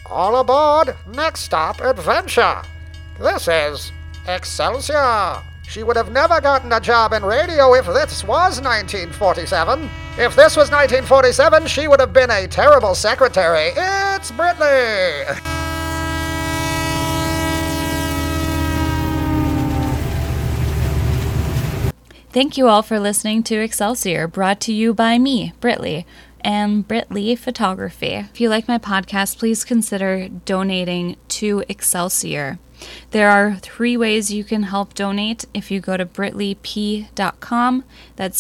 All aboard! Next stop, adventure! This is Excelsior! She would have never gotten a job in radio if this was 1947. If this was 1947, she would have been a terrible secretary. It's Britley! Thank you all for listening to Excelsior, brought to you by me, Britley, and Britley Photography. If you like my podcast, please consider donating to Excelsior. There are 3 ways you can help donate if you go to britleyp.com. That's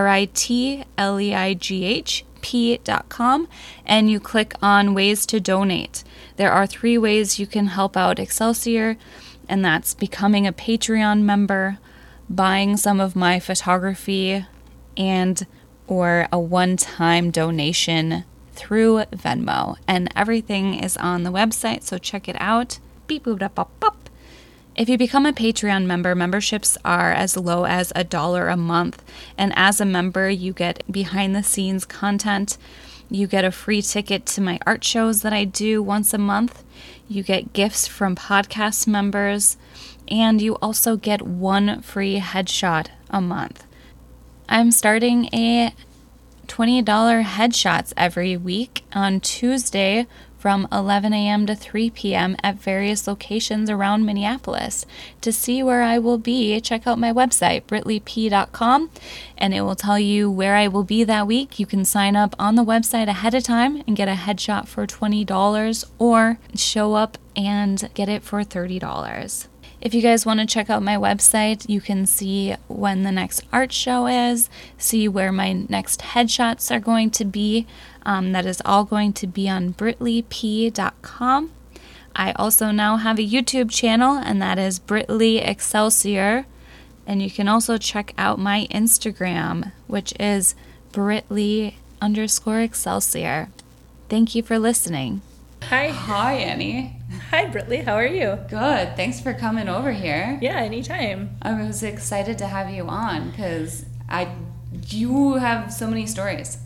BRITLEIGH.com, and you click on Ways to Donate. There are 3 ways you can help out Excelsior, and that's becoming a Patreon member, buying some of my photography, and or a one-time donation through Venmo. And everything is on the website, so check it out. Beep boop da pop pop. If you become a Patreon member, memberships are as low as $1 a month. And as a member, you get behind-the-scenes content. You get a free ticket to my art shows that I do once a month. You get gifts from podcast members. And you also get 1 free headshot a month. I'm starting a $20 headshots every week on Tuesday from 11 a.m. to 3 p.m. at various locations around Minneapolis. To see where I will be, check out my website, britleyp.com, and it will tell you where I will be that week. You can sign up on the website ahead of time and get a headshot for $20, or show up and get it for $30. If you guys want to check out my website, you can see when the next art show is, see where my next headshots are going to be. That is all going to be on britleyp.com. I also now have a YouTube channel, and that is Britley Excelsior. And you can also check out my Instagram, which is Britley_Excelsior. Thank you for listening. Hi. Hi, Annie. Hi, Britley. How are you? Good. Thanks for coming over here. Yeah, anytime. I was excited to have you on because you have so many stories.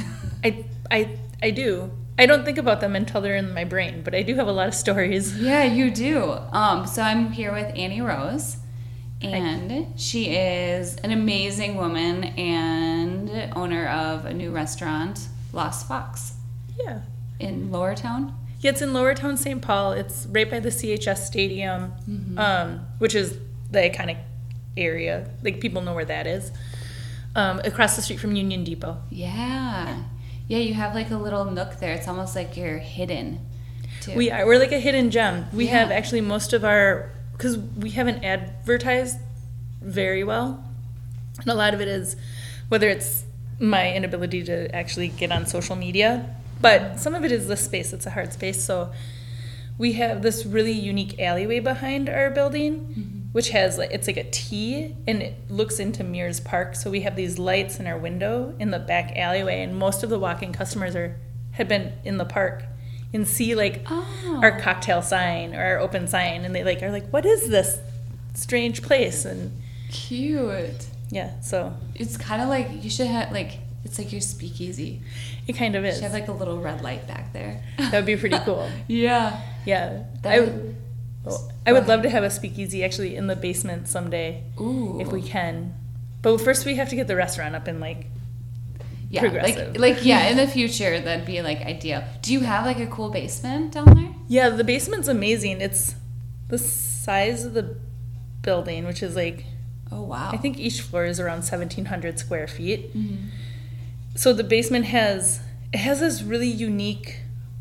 I do. I don't think about them until they're in my brain, but I do have a lot of stories. Yeah, you do. So I'm here with Annie Rose, and she is an amazing woman and owner of a new restaurant, Lost Fox. Yeah. In Lowertown? Yeah, it's in Lowertown, St. Paul. It's right by the CHS Stadium, which is the iconic area. Like, people know where that is. Across the street from Union Depot. Yeah. Yeah, you have like a little nook there. It's almost like you're hidden, too. We are. We're like a hidden gem. We have actually most of our... Because we haven't advertised very well. And a lot of it is, whether it's my inability to actually get on social media... But some of it is the space. It's a hard space. So we have this really unique alleyway behind our building, which has, it's like a T, and it looks into Mears Park. So we have these lights in our window in the back alleyway, and most of the walk-in customers had been in the park and see our cocktail sign or our open sign, and they are like, what is this strange place? And cute. Yeah, so it's kind of like you should have it's like your speakeasy. It kind of is. You should have a little red light back there. That would be pretty cool. Yeah. Yeah. I would love to have a speakeasy actually in the basement someday. Ooh. If we can. But first we have to get the restaurant up and progressive. In the future that'd be ideal. Do you have a cool basement down there? Yeah, the basement's amazing. It's the size of the building, which is oh wow. I think each floor is around 1,700 square feet. Mm-hmm. So the basement has this really unique.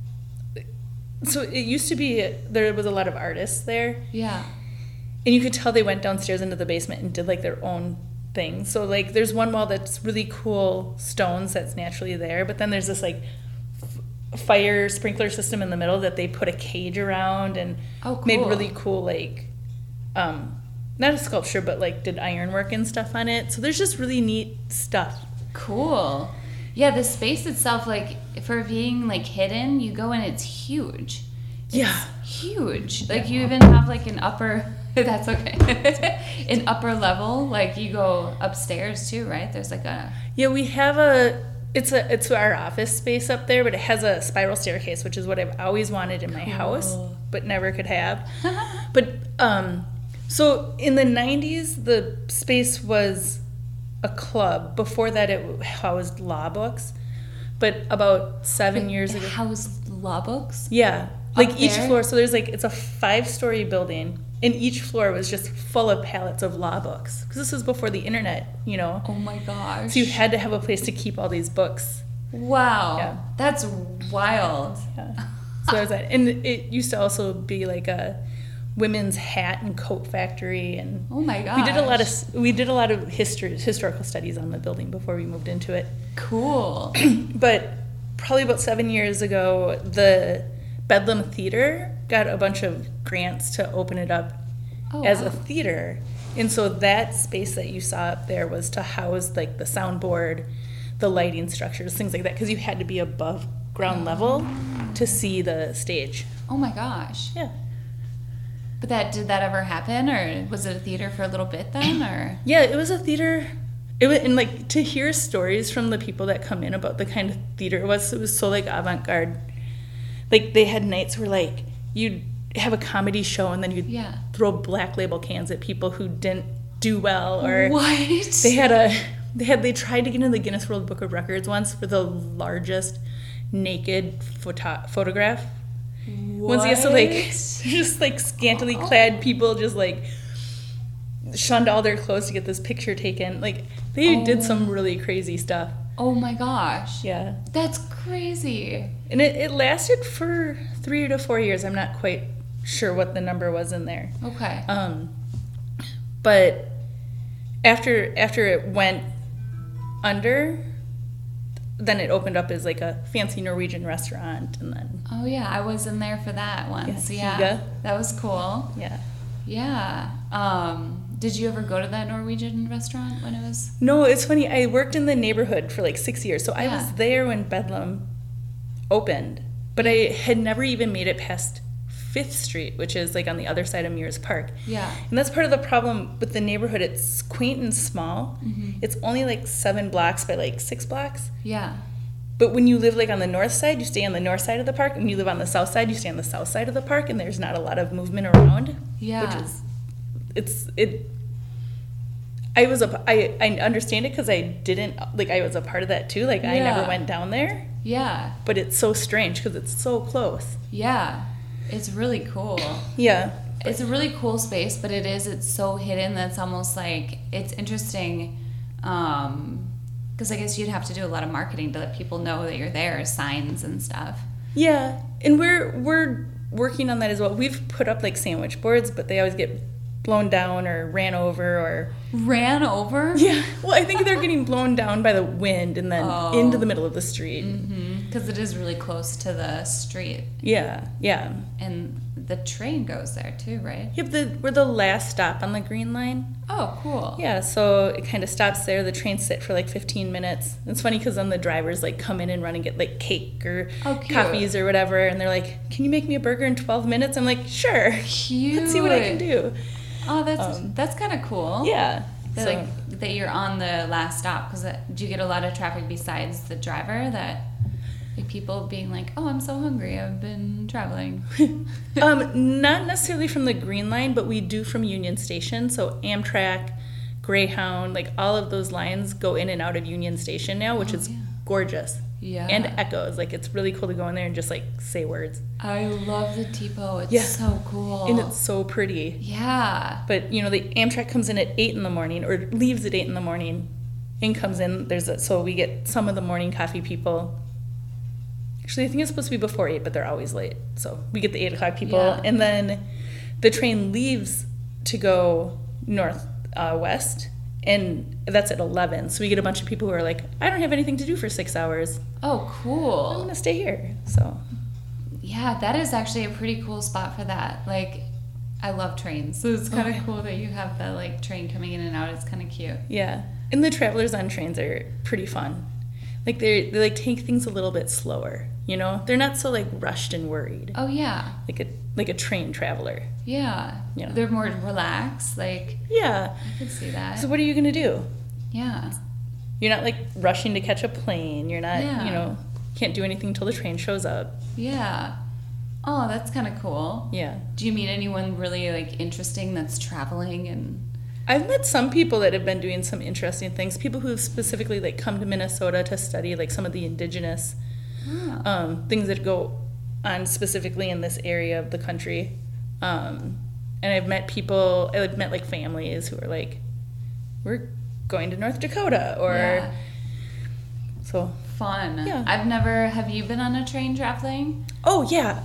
So it used to be there was a lot of artists there. Yeah. And you could tell they went downstairs into the basement and did their own thing. So there's one wall that's really cool stones that's naturally there, but then there's this fire sprinkler system in the middle that they put a cage around and made really cool not a sculpture, but did ironwork and stuff on it. So there's just really neat stuff. Cool. Yeah, the space itself, for being hidden, you go in, it's huge. Yeah. Huge. You even have an upper, that's okay. An upper level, you go upstairs too, right? There's a... Yeah, we have a it's our office space up there, but it has a spiral staircase, which is what I've always wanted in my house, but never could have. But so in the 90s, the space was a club. Before that, it housed law books. But about 7 years ago, housed law books. yeah, like each there? floor. So there's like it's a 5-story building, and each floor was just full of pallets of law books. Because this was before the internet, you know. Oh my gosh. So you had to have a place to keep all these books. Wow. Yeah. That's wild. Yeah. So that was that. And it used to also be like a women's hat and coat factory, and Oh my gosh. we did a lot of historical studies on the building before we moved into it. Cool. But probably about 7 years ago, the Bedlam Theater got a bunch of grants to open it up as a theater. And so that space that you saw up there was to house like the soundboard, the lighting structures, things like that, because you had to be above ground level to see the stage. Oh my gosh. Yeah. But did that ever happen, or was it a theater for a little bit then, or? Yeah, it was a theater. It was, and like to hear stories from the people that come in about the kind of theater it was so like avant-garde. Like they had nights where like you'd have a comedy show and then you'd throw Black Label cans at people who didn't do well, or What? they tried to get into the Guinness World Book of Records once for the largest naked photograph. Once you so like just like scantily clad people just like shunned all their clothes to get this picture taken. Like they did some really crazy stuff. Oh my gosh. Yeah. That's crazy. And it lasted for 3 to 4 years. I'm not quite sure what the number was in there. Okay. But after it went under, then it opened up as like a fancy Norwegian restaurant, and then Oh yeah, I was in there for that once. Yeah, Yeah. Higa. That was cool. yeah. Yeah. Did you ever go to that Norwegian restaurant when it was? No, it's funny. I worked in the neighborhood for like 6 years, so I Yeah. was there when Bedlam opened, but I had never even made it past 5th Street, which is like on the other side of Mears Park. Yeah. And that's part of the problem with the neighborhood. It's quaint and small. It's only like 7 blocks by like 6 blocks. Yeah. But when you live like on the north side, you stay on the north side of the park. And when you live on the south side, you stay on the south side of the park, and there's not a lot of movement around. Yeah. Which is, I understand it because I was a part of that too. Like I never Yeah. went down there, Yeah. but it's so strange because it's so close. Yeah. It's really cool. Yeah. It's a really cool space, but it's so hidden that's almost like it's interesting. Because I guess you'd have to do a lot of marketing to let people know that you're there, signs and stuff. Yeah. And we're working on that as well. We've put up like sandwich boards, but they always get blown down or ran over or Ran over? yeah. Well, I think they're getting blown down by the wind and then into the middle of the street. Because it is really close to the street. Yeah. Yeah. And the train goes there too, right? Yep. We're the last stop on the Green Line. Oh, cool. Yeah, so it kind of stops there. The trains sit for like 15 minutes. It's funny because then the drivers like come in and run and get like cake or coffees or whatever, and they're like, "Can you make me a burger in 12 minutes?" I'm like, "Sure." Cute. Let's see what I can do. Oh, that's kind of cool. Yeah. That, So, that you're on the last stop, because do you get a lot of traffic besides the driver, that like people being like, "Oh, I'm so hungry, I've been traveling." not necessarily from the Green Line, but we do from Union Station. So Amtrak, Greyhound, like all of those lines go in and out of Union Station now, which is gorgeous. Yeah. And echoes. Like it's really cool to go in there and just like say words. I love the Tipo. It's so cool. And it's so pretty. Yeah. But you know, the Amtrak comes in at 8 in the morning, or leaves at 8 in the morning, and comes in. So we get some of the morning coffee people. Actually, I think it's supposed to be before 8, but they're always late. So we get the 8 o'clock people, and then the train leaves to go west, and that's at 11. So we get a bunch of people who are like, "I don't have anything to do for 6 hours. Oh, I'm cool. gonna stay here." So Yeah, that is actually a pretty cool spot for that. Like, I love trains, so it's kind of cool that you have that like train coming in and out. It's kind of cute. yeah, and the travelers on trains are pretty fun. Like they like take things a little bit slower, you know? They're not so like rushed and worried. Oh yeah. Like a train traveler. Yeah. Yeah. They're more relaxed. Like, Yeah. I could see that. So what are you going to do? Yeah. You're not like rushing to catch a plane. You're not, Yeah. you know, can't do anything until the train shows up. Yeah. Oh, that's kind of cool. Yeah. Do you meet anyone really like interesting that's traveling and? I've met some people that have been doing some interesting things. People who specifically like come to Minnesota to study like some of the indigenous things that go on specifically in this area of the country. And I've met people. I've met like families who are like, we're going to North Dakota or Yeah. so. Fun. Yeah. Have you been on a train traveling? Oh yeah.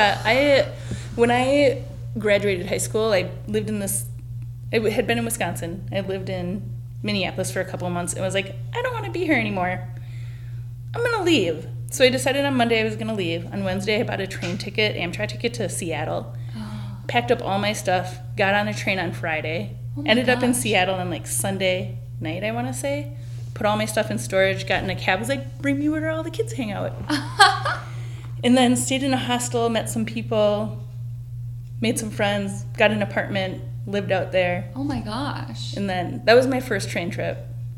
When I graduated high school, I lived in this. I had been in Wisconsin. I lived in Minneapolis for a couple of months and was like, I don't want to be here anymore. I'm gonna leave. So I decided on Monday I was gonna leave. On Wednesday I bought a train ticket, Amtrak ticket to Seattle. Packed up all my stuff. Got on a train on Friday. Oh my Ended up in gosh. Seattle on like Sunday night, I want to say. Put all my stuff in storage, got in a cab, was like, bring me where all the kids hang out. And then stayed in a hostel, met some people, made some friends, got an apartment, lived out there. Oh my gosh. And then that was my first train trip,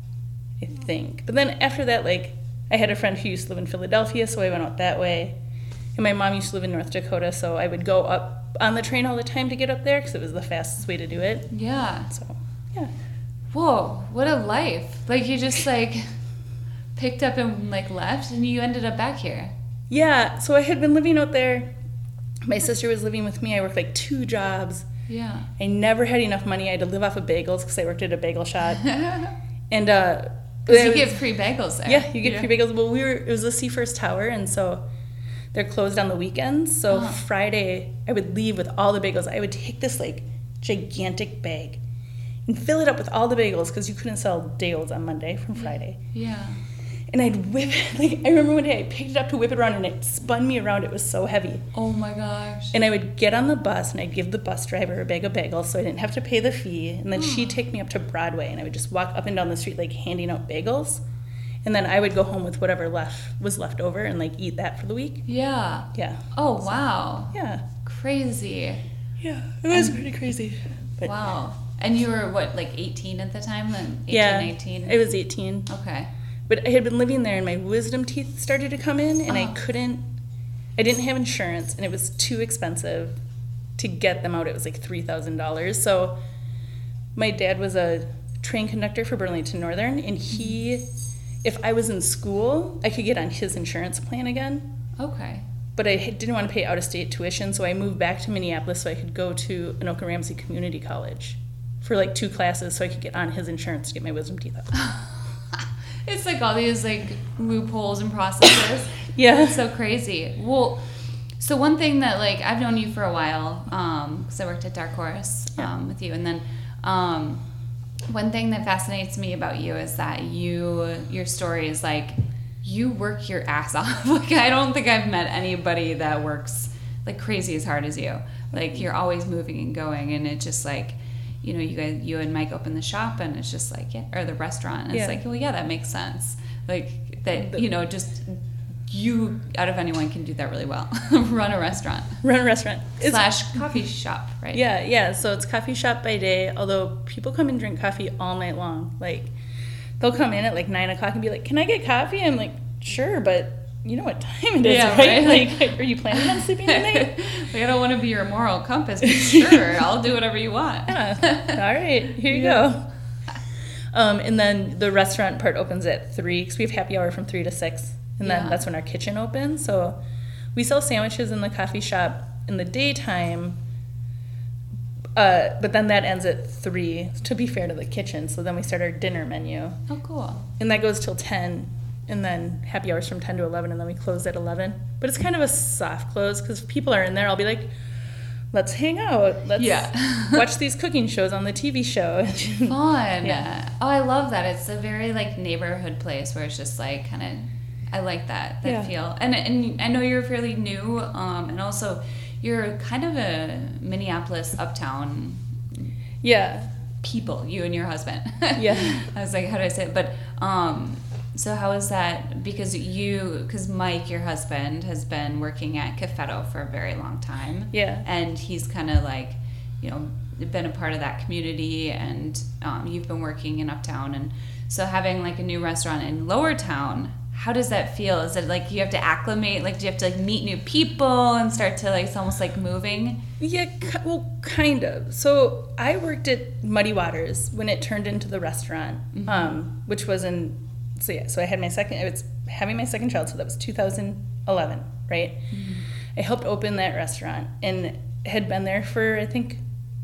I think. But then after that, like, I had a friend who used to live in Philadelphia, so I went out that way. And my mom used to live in North Dakota, so I would go up on the train all the time to get up there because it was the fastest way to do it. Yeah. So, yeah. Whoa, what a life. Like you just like picked up and like left and you ended up back here. Yeah, so I had been living out there. My sister was living with me. I worked like 2 jobs. Yeah. I never had enough money. I had to live off of bagels because I worked at a bagel shop. And Because you get free bagels there. yeah, you get free bagels. Well, it was the Seafirst Tower, and so they're closed on the weekends. So Friday, I would leave with all the bagels. I would take this like gigantic bag and fill it up with all the bagels because you couldn't sell bagels on Monday from Friday. Yeah. And I'd whip it. Like, I remember one day I picked it up to whip it around and it spun me around. It was so heavy. Oh my gosh. And I would get on the bus and I'd give the bus driver a bag of bagels so I didn't have to pay the fee. And then she'd take me up to Broadway and I would just walk up and down the street like handing out bagels. And then I would go home with whatever was left over and like eat that for the week. Yeah. Yeah. Oh wow. Yeah. Crazy. Yeah. It was pretty crazy. But Wow. And you were what, like 18 at the time then? 18, yeah. 19? I was 18. Okay. But I had been living there and my wisdom teeth started to come in and I didn't have insurance and it was too expensive to get them out. It was like $3,000. So my dad was a train conductor for Burlington Northern and if I was in school, I could get on his insurance plan again. Okay. But I didn't want to pay out-of-state tuition, so I moved back to Minneapolis so I could go to Anoka Ramsey Community College for like 2 classes so I could get on his insurance to get my wisdom teeth out. It's like all these like loopholes and processes. Yeah. It's so crazy. Well, so one thing that like I've known you for a while, because I worked at Dark Horse with you, and then one thing that fascinates me about you is that your story is like you work your ass off. Like I don't think I've met anybody that works like crazy as hard as you. Like you're always moving and going, and it just like, you know, you and Mike open the shop, and it's just like, yeah, or the restaurant, and it's like, well, yeah, that makes sense. Like that, you know, just you out of anyone can do that really well. Run a restaurant. / coffee shop, right? Yeah. So it's coffee shop by day, although people come and drink coffee all night long. Like they'll come in at like 9 o'clock and be like, "Can I get coffee?" I'm like, "Sure, but you know what time it is, right? Like, are you planning on sleeping tonight?" Like, I don't want to be your moral compass, but sure, I'll do whatever you want. Yeah. All right, here you go. And then the restaurant part opens at 3 because we have happy hour from 3 to 6. And then that's when our kitchen opens. So we sell sandwiches in the coffee shop in the daytime, but then that ends at 3 to be fair to the kitchen. So then we start our dinner menu. Oh, cool. And that goes till 10. And then happy hours from 10 to 11, and then we close at 11. But it's kind of a soft close because if people are in there, I'll be like, let's hang out. Let's watch these cooking shows on the TV show. Fun. Yeah. Oh, I love that. It's a very like neighborhood place where it's just like kind of, I like that feel. And I know you're fairly new, and also you're kind of a Minneapolis uptown people, you and your husband. Yeah. I was like, how do I say it? But so how is that? Because Mike, your husband, has been working at Cafetto for a very long time. Yeah. And he's kind of like, you know, been a part of that community, and you've been working in uptown. And So having like a new restaurant in Lower Town, how does that feel? Is it like you have to acclimate? Like do you have to like meet new people and start to like, it's almost like moving? Yeah, well, kind of. So I worked at Muddy Waters when it turned into the restaurant, which was so I had having my second child, so that was 2011, right? Mm-hmm. I helped open that restaurant and had been there for, I think,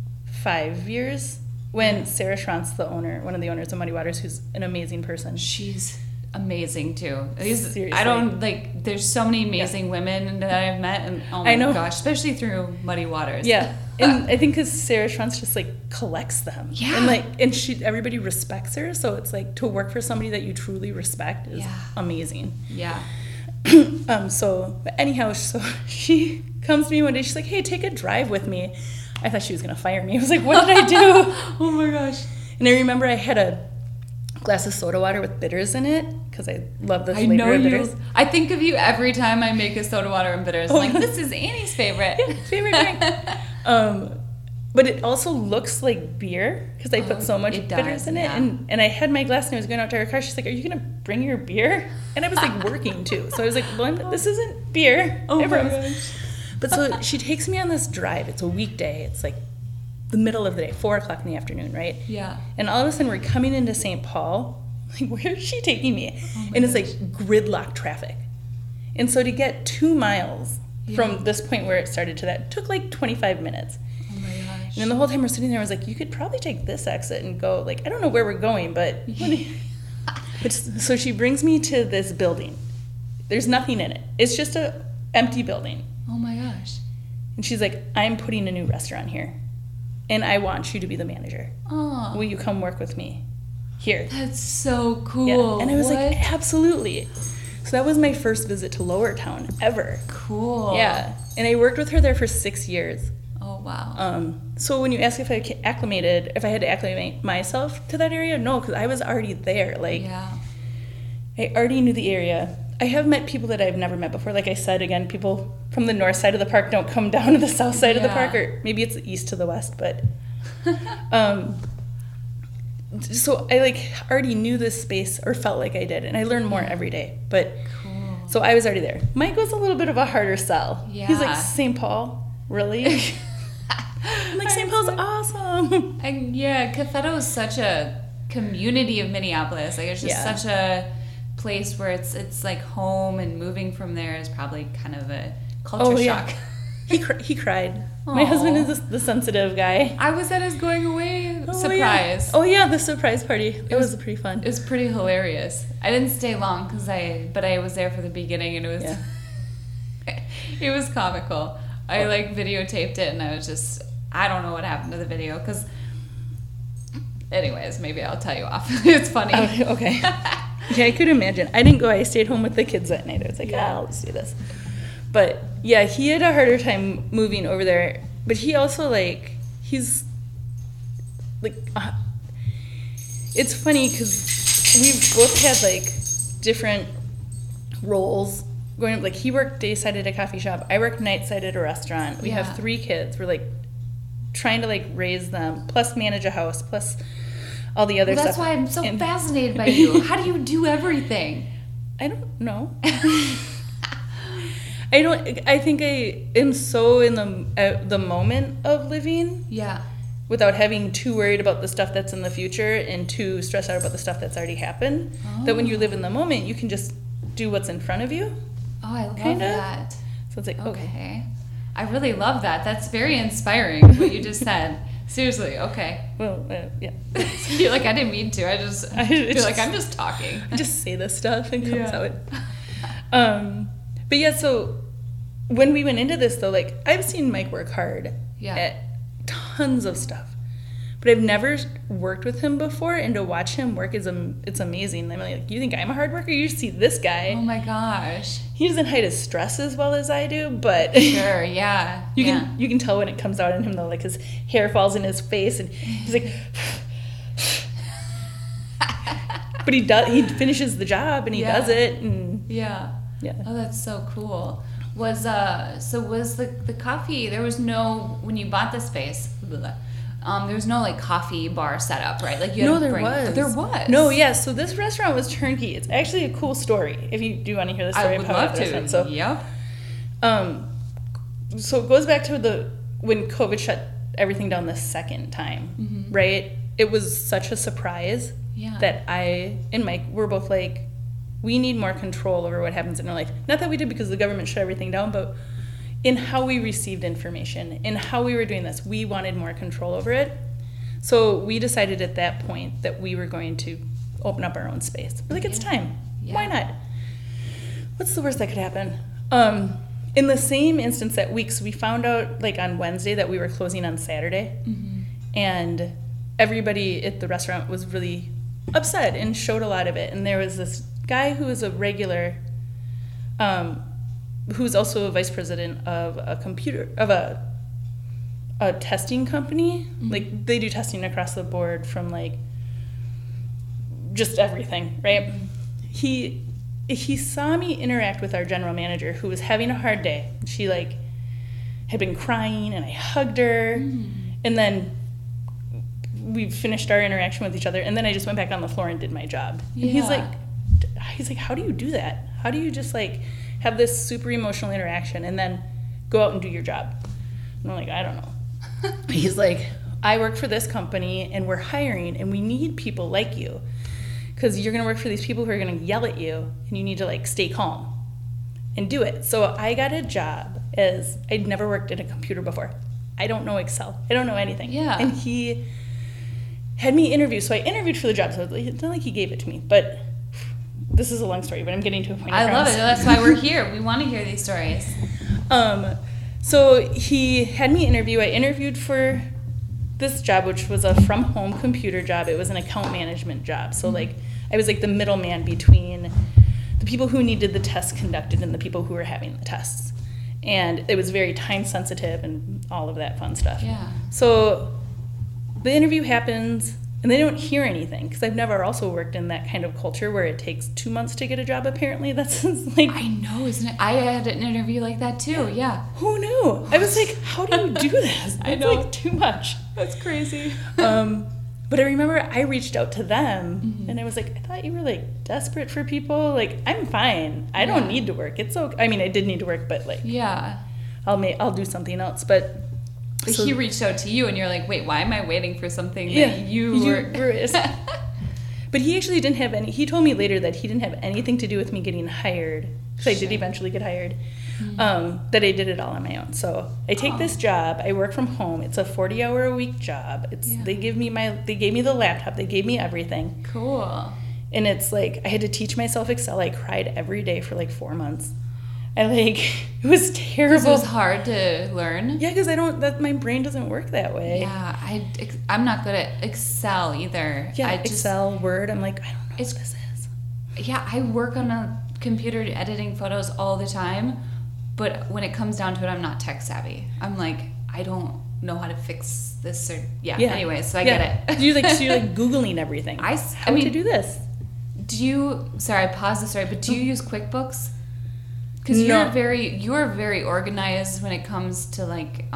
5 years when Sarah Schranz, one of the owners of Muddy Waters, who's an amazing person. She's amazing too. Seriously. I don't like. There's so many amazing women that I've met, and oh my gosh, especially through Muddy Waters. Yeah, and I think because Sarah Schranz just like collects them. Yeah, and everybody respects her. So it's like to work for somebody that you truly respect is amazing. Yeah. But anyhow, so she comes to me one day. She's like, "Hey, take a drive with me." I thought she was gonna fire me. I was like, "What did I do?" Oh my gosh. And I remember I had a glass of soda water with bitters in it because I love the flavor of bitters. I think of you every time I make a soda water and bitters. I'm like, this is Annie's favorite. Favorite drink. But it also looks like beer because I put so much bitters in it. And I had my glass and I was going out to her car. She's like, "Are you going to bring your beer?" And I was like working too. So I was like, "Well, this isn't beer." Oh my gosh. But so she takes me on this drive. It's a weekday. It's like the middle of the day, 4 o'clock in the afternoon, right? Yeah. And all of a sudden we're coming into St. Paul. Like, where is she taking me? And it's like gridlock traffic. And so to get 2 miles from this point where it started to that took like 25 minutes. Oh my gosh. And then the whole time we're sitting there, I was like, you could probably take this exit and go, like, I don't know where we're going, but so she brings me to this building. There's nothing in it. It's just a empty building. Oh my gosh. And she's like, "I'm putting a new restaurant here, and I want you to be the manager. Oh. Will you come work with me here?" That's so cool. Yeah. And I was like, absolutely. So that was my first visit to Lower Town ever. Cool. Yeah. And I worked with her there for 6 years. Oh, wow. So when you ask if I had to acclimate myself to that area, no, because I was already there. Like, I already knew the area. I have met people that I've never met before. Like I said, again, people from the north side of the park don't come down to the south side of the park, or maybe it's the east to the west, but so I like already knew this space, or felt like I did, and I learned more every day. But so I was already there. Mike was a little bit of a harder sell. Yeah. He's like, "St. Paul? Really?" I'm like, "St. Paul's awesome." And Cafeto is such a community of Minneapolis. Like it's just such a place where it's like home, and moving from there is probably kind of a culture shock. He cried. My husband is the sensitive guy. I was at his going away surprise. Yeah, the surprise party. It was pretty fun. It was pretty hilarious. I didn't stay long but I was there for the beginning, and it was it was comical. I like videotaped it, and I don't know what happened to the video because. Anyways, maybe I'll tell you off. It's funny. Okay. Yeah, I could imagine. I didn't go. I stayed home with the kids that night. I was like, I'll just do this. But yeah, he had a harder time moving over there. But he also he's it's funny because we've both had different roles going up. Like he worked day side at a coffee shop. I worked night side at a restaurant. We have 3 kids. We're trying to raise them, plus manage a house, plus all the other stuff. That's why I'm so fascinated by you. How do you do everything? I don't know. I think I am so in the moment of living. Yeah. Without having too worried about the stuff that's in the future and too stressed out about the stuff that's already happened. Oh. That when you live in the moment, you can just do what's in front of you. Oh, I love that. So it's like, okay. I really love that. That's very inspiring, what you just said. Seriously, okay. Well, yeah. You're like, I didn't mean to. I feel like I'm just talking. I just say this stuff and comes out. But yeah, so when we went into this, though, I've seen Mike work hard at tons of stuff. But I've never worked with him before, and to watch him work it's amazing. I'm like, you think I'm a hard worker? You see this guy. Oh my gosh. He doesn't hide his stress as well as I do, but sure, yeah. You can tell when it comes out in him though, his hair falls in his face, and he's like, but he finishes the job and he does it, and yeah. Oh, that's so cool. Was the coffee? There was no when you bought the space. There's no like coffee bar setup, right? Like you No, had to there bring, was. There was. No, yeah. So this restaurant was turnkey. It's actually a cool story. If you do want to hear the story, I would of how love it to. was. So, Yep. So it goes back to when COVID shut everything down the second time, right? It was such a surprise that I and Mike were both like, we need more control over what happens in our life. Not that we did because the government shut everything down, but in how we received information, in how we were doing this, we wanted more control over it. So we decided at that point that we were going to open up our own space. We're like, it's time. Yeah. Why not? What's the worst that could happen? In the same instance that week, so we found out like on Wednesday that we were closing on Saturday, and everybody at the restaurant was really upset and showed a lot of it. And there was this guy who was a regular, who was also a vice president of a testing company. Like they do testing across the board from like just everything, right? He saw me interact with our general manager who was having a hard day. She like had been crying and I hugged her, and then we finished our interaction with each other, and then I just went back on the floor and did my job. And he's like, how do you do that? How do you just like have this super emotional interaction and then go out and do your job? And I'm like, I don't know. He's like, I work for this company and we're hiring and we need people like you, because you're going to work for these people who are going to yell at you and you need to like stay calm and do it. So I got a job as I'd never worked at a computer before. I don't know Excel. I don't know anything. Yeah. And he had me interview. So I interviewed for the job. So it's not like he gave it to me, but this is a long story, but I'm getting to a point. I love it. That's why we're here. We want to hear these stories. So he had me interview. I interviewed for this job, which was a from-home computer job. It was an account management job. So like I was like the middleman between the people who needed the tests conducted and the people who were having the tests. And it was very time sensitive and all of that fun stuff. Yeah. So the interview happens and they don't hear anything, because I've never also worked in that kind of culture where it takes 2 months to get a job. Apparently that's like, I know, isn't it? I had an interview like that too. Yeah. who knew? I was like, how do you do this? I It's know. like too much. That's crazy. But I remember I reached out to them and I was like, I thought you were like desperate for people. Like, I'm fine. I don't need to work. It's okay. I mean, I did need to work, but like, Yeah. I'll do something else. But so, he reached out to you and you're like, wait, why am I waiting for something that you were... But he actually didn't have any, he told me later that he didn't have anything to do with me getting hired, because I did eventually get hired, that I did it all on my own. So I take this job, I work from home, it's a 40-hour-a-week job. They gave me the laptop, they gave me everything. Cool. And it's like, I had to teach myself Excel. I cried every day for like 4 months. It was terrible. It was hard to learn. Yeah, because my brain doesn't work that way. Yeah, I'm not good at Excel either. Yeah, Excel, Word, I'm like, I don't know what this is. Yeah, I work on a computer editing photos all the time, but when it comes down to it, I'm not tech savvy. I'm like, I don't know how to fix this or anyway, so I get it. You're like Googling everything. I how mean, to do this. Sorry, I paused the story, but do you use QuickBooks? Because you're very organized when it comes to like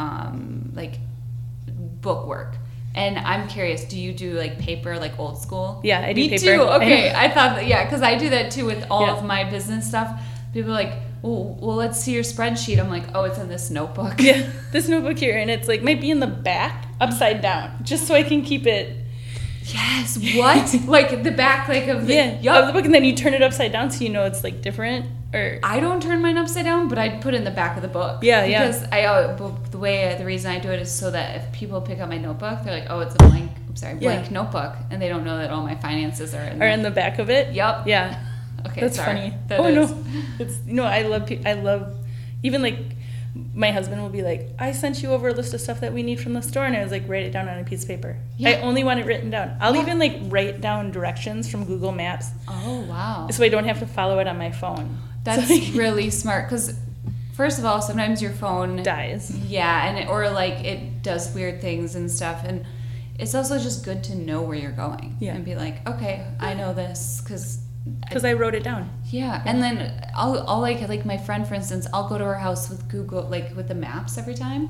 book work. And I'm curious, do you do like paper, like old school? Yeah, I do Me paper. too. Okay, I thought that, because I do that too with all of my business stuff. People are like, well, let's see your spreadsheet. I'm like, oh, it's in this notebook. Yeah, this notebook here, and it's like might be in the back, upside down, just so I can keep it. Yes. What? Like the back, like of the of the book, and then you turn it upside down so you know it's like different. Or I don't turn mine upside down, but I'd put it in the back of the book. Yeah, because the reason I do it is so that if people pick up my notebook, they're like, oh, it's a blank notebook, and they don't know that all my finances are in the back of it. Yep. Yeah. Okay, that's sorry. funny. No, it's I love even like my husband will be like, I sent you over a list of stuff that we need from the store, and I was like, write it down on a piece of paper. Yeah. I only want it written down. I'll even like write down directions from Google Maps. Oh wow! So I don't have to follow it on my phone. That's really smart, because first of all, sometimes your phone dies. Yeah, and it does weird things and stuff, and it's also just good to know where you're going. Yeah. And be like, okay, I know this because I wrote it down. Yeah, and then I'll like my friend, for instance, I'll go to her house with Google, like with the maps every time,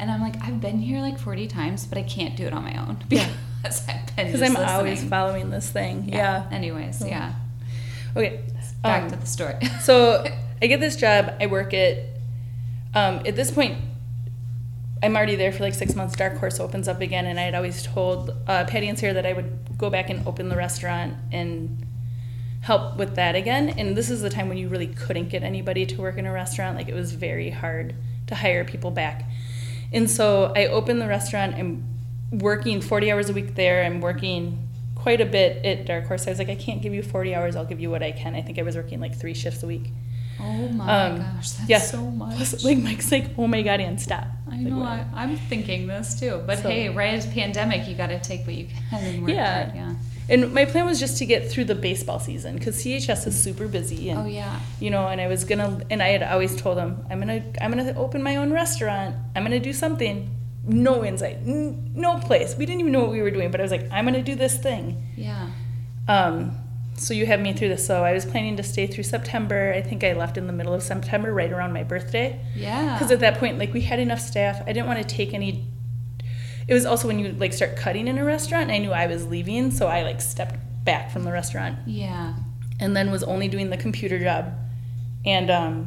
And I'm like, I've been here like 40 times, but I can't do it on my own. Yeah. Because I'm always following this thing. Yeah. Anyways, yeah. Okay. Back to the story. So I get this job. I work it. At this point, I'm already there for like 6 months. Dark Horse opens up again, and I had always told Patty and Sarah that I would go back and open the restaurant and help with that again. And this is the time when you really couldn't get anybody to work in a restaurant. Like, it was very hard to hire people back. And so I opened the restaurant. I'm working 40 hours a week there. I'm working quite a bit at Dark Horse. I was like, I can't give you 40 hours. I'll give you what I can. I think I was working like 3 shifts a week. Oh my gosh, that's so much. Like, Mike's like, oh my God, Ann, stop. I know, I'm thinking this too. But hey, right as pandemic, you got to take what you can and work hard. Yeah. And my plan was just to get through the baseball season because CHS is super busy. And, and I was and I had always told them, I'm gonna open my own restaurant. I'm gonna do something. No insight, no place. We didn't even know what we were doing, but I was like, I'm gonna do this thing. Yeah. So you have me through this. So I was planning to stay through September. I think I left in the middle of September, right around my birthday. Yeah. Because at that point, like, we had enough staff. I didn't want to take any. It was also when you like start cutting in a restaurant, and I knew I was leaving, so I like stepped back from the restaurant. Yeah. And then was only doing the computer job. And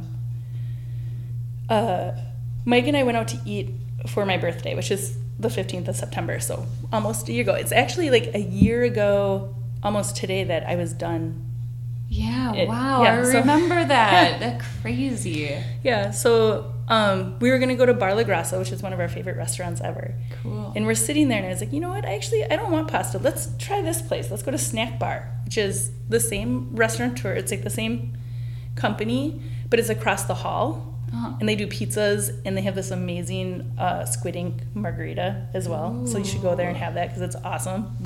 Mike and I went out to eat for my birthday, which is the 15th of September, so almost a year ago. It's actually like a year ago, almost today, that I was done. Yeah, wow, I remember that. That's crazy. Yeah, so we were going to go to Bar La Grassa, which is one of our favorite restaurants ever. Cool. And we're sitting there, and I was like, you know what, I don't want pasta. Let's try this place. Let's go to Snack Bar, which is the same restaurateur. It's like the same company, but it's across the hall. Uh-huh. And they do pizzas, and they have this amazing squid ink margarita as well. Ooh. So you should go there and have that because it's awesome.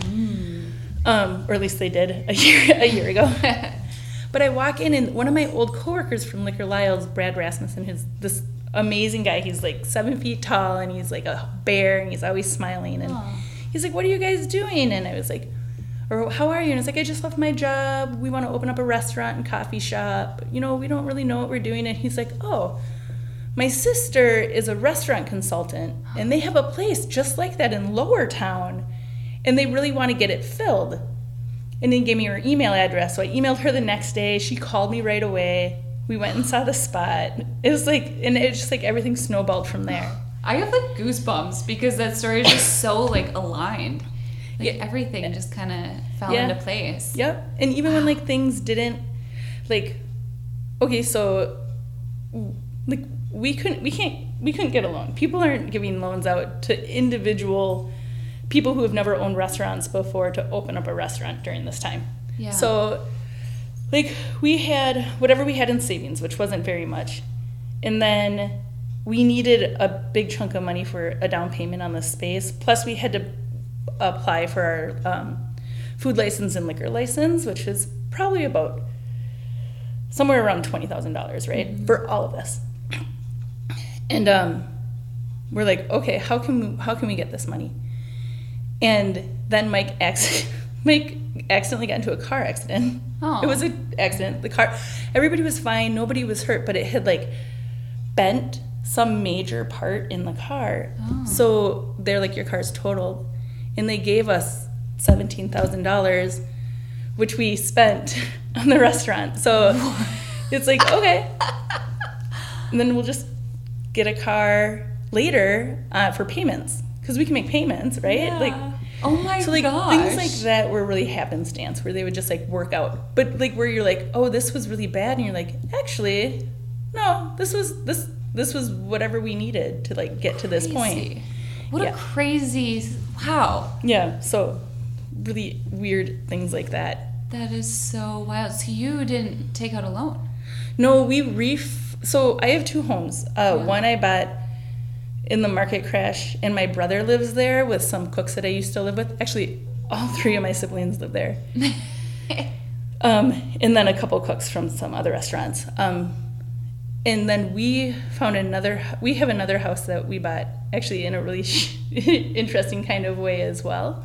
Or at least they did a year ago. But I walk in, and one of my old coworkers from Liquor Lyle's, Brad Rasmussen, who's this amazing guy. He's like 7 feet tall, and he's like a bear, and he's always smiling. And he's like, "What are you guys doing?" And I was like, "Or how are you?" And I was like, "I just left my job. We want to open up a restaurant and coffee shop. We don't really know what we're doing." And he's like, "Oh, my sister is a restaurant consultant, and they have a place just like that in Lower Town, and they really want to get it filled." And then gave me her email address. So I emailed her the next day. She called me right away. We went and saw the spot. It was like, and it just like everything snowballed from there. I have like goosebumps because that story is just so like aligned. Like everything just kind of fell into place. Yep. And even when like things didn't, like, okay, so like we couldn't get a loan. People aren't giving loans out to individual people who have never owned restaurants before to open up a restaurant during this time. Yeah. So, like, we had whatever we had in savings, which wasn't very much. And then we needed a big chunk of money for a down payment on the space. Plus, we had to apply for our food license and liquor license, which is probably about somewhere around $20,000, right, for all of this. And we're like, okay, how can we get this money? And then Mike accidentally got into a car accident. Oh. It was an accident. The car, everybody was fine. Nobody was hurt, but it had like bent some major part in the car. Oh. So they're like, your car's totaled. And they gave us $17,000, which we spent on the restaurant. So it's like, okay. And then we'll just get a car later for payments. Because we can make payments, right? Yeah. Like, oh my so like gosh. Things like that were really happenstance, where they would just like work out. But like where you're like, oh, this was really bad, and you're like, actually, no, this was whatever we needed to like get to this point. What a crazy, wow. Yeah. So really weird things like that. That is so wild. So you didn't take out a loan? No, so I have 2 homes. One I bought in the market crash, and my brother lives there with some cooks that I used to live with. Actually, all 3 of my siblings live there. And then a couple cooks from some other restaurants. And then we have another house that we bought, actually in a really interesting kind of way as well.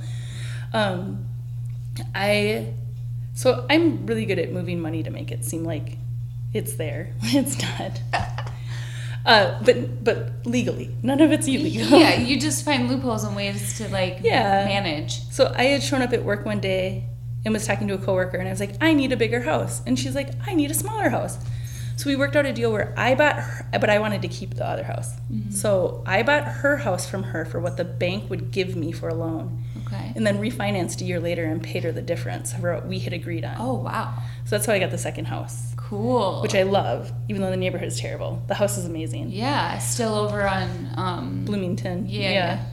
So I'm really good at moving money to make it seem like it's there when it's not. But legally, none of it's illegal. Yeah, you just find loopholes and ways to manage. So I had shown up at work one day and was talking to a coworker, and I was like, I need a bigger house, and she's like, I need a smaller house. So we worked out a deal where I bought her, but I wanted to keep the other house. Mm-hmm. So I bought her house from her for what the bank would give me for a loan. Okay. And then refinanced a year later and paid her the difference for what we had agreed on. Oh, wow. So that's how I got the second house. Cool. Which I love, even though the neighborhood is terrible. The house is amazing. Yeah, still over on... Bloomington. Yeah.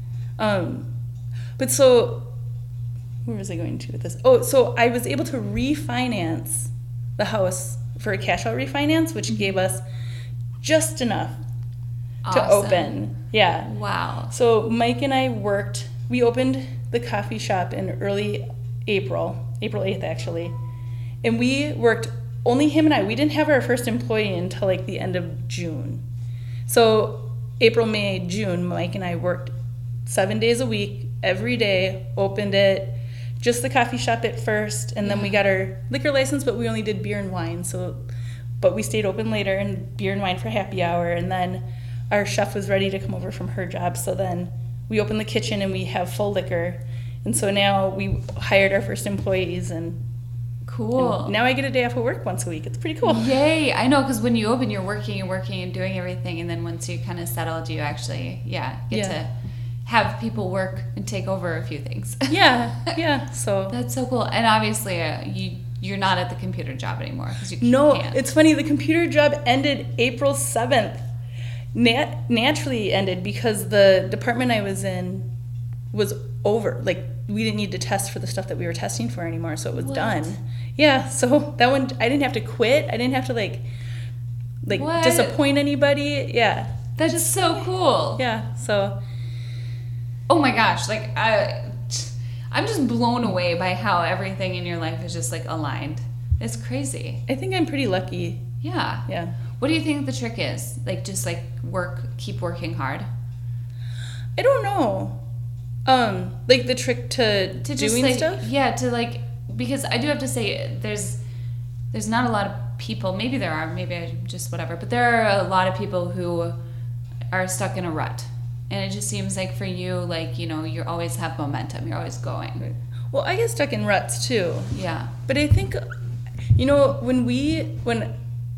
But so, where was I going to with this? Oh, so I was able to refinance the house for a cash out refinance, which gave us just enough to open. Yeah. Wow. So Mike and I we opened the coffee shop in early April 8th actually. And we worked, only him and I, we didn't have our first employee until like the end of June. So April, May, June, Mike and I worked 7 days a week, every day, opened it, just the coffee shop at first, and then we got our liquor license, but we only did beer and wine. But we stayed open later and beer and wine for happy hour, and then our chef was ready to come over from her job, so then we opened the kitchen and we have full liquor. And so now we hired our first employees, and cool. And now I get a day off of work once a week. It's pretty cool. Yay! I know, because when you open, you're working and doing everything, and then once you kind of settled, you actually get to have people work and take over a few things. Yeah. So that's so cool. And obviously, you're not at the computer job anymore because you can't. No, it's funny. The computer job ended April 7th. Naturally ended because the department I was in was over. Like, we didn't need to test for the stuff that we were testing for anymore, so it was done. Yeah, so that one, I didn't have to quit. I didn't have to like disappoint anybody. Yeah. That's just so cool. Yeah, so. Oh my gosh, I'm just blown away by how everything in your life is just like aligned. It's crazy. I think I'm pretty lucky. Yeah. Yeah. What do you think the trick is? Like, just keep working hard? I don't know. Like the trick to doing stuff? Yeah, because I do have to say there's not a lot of people, maybe there are, maybe I just whatever, but there are a lot of people who are stuck in a rut. And it just seems like for you, you always have momentum. You're always going. Well, I get stuck in ruts too. Yeah. But I think, when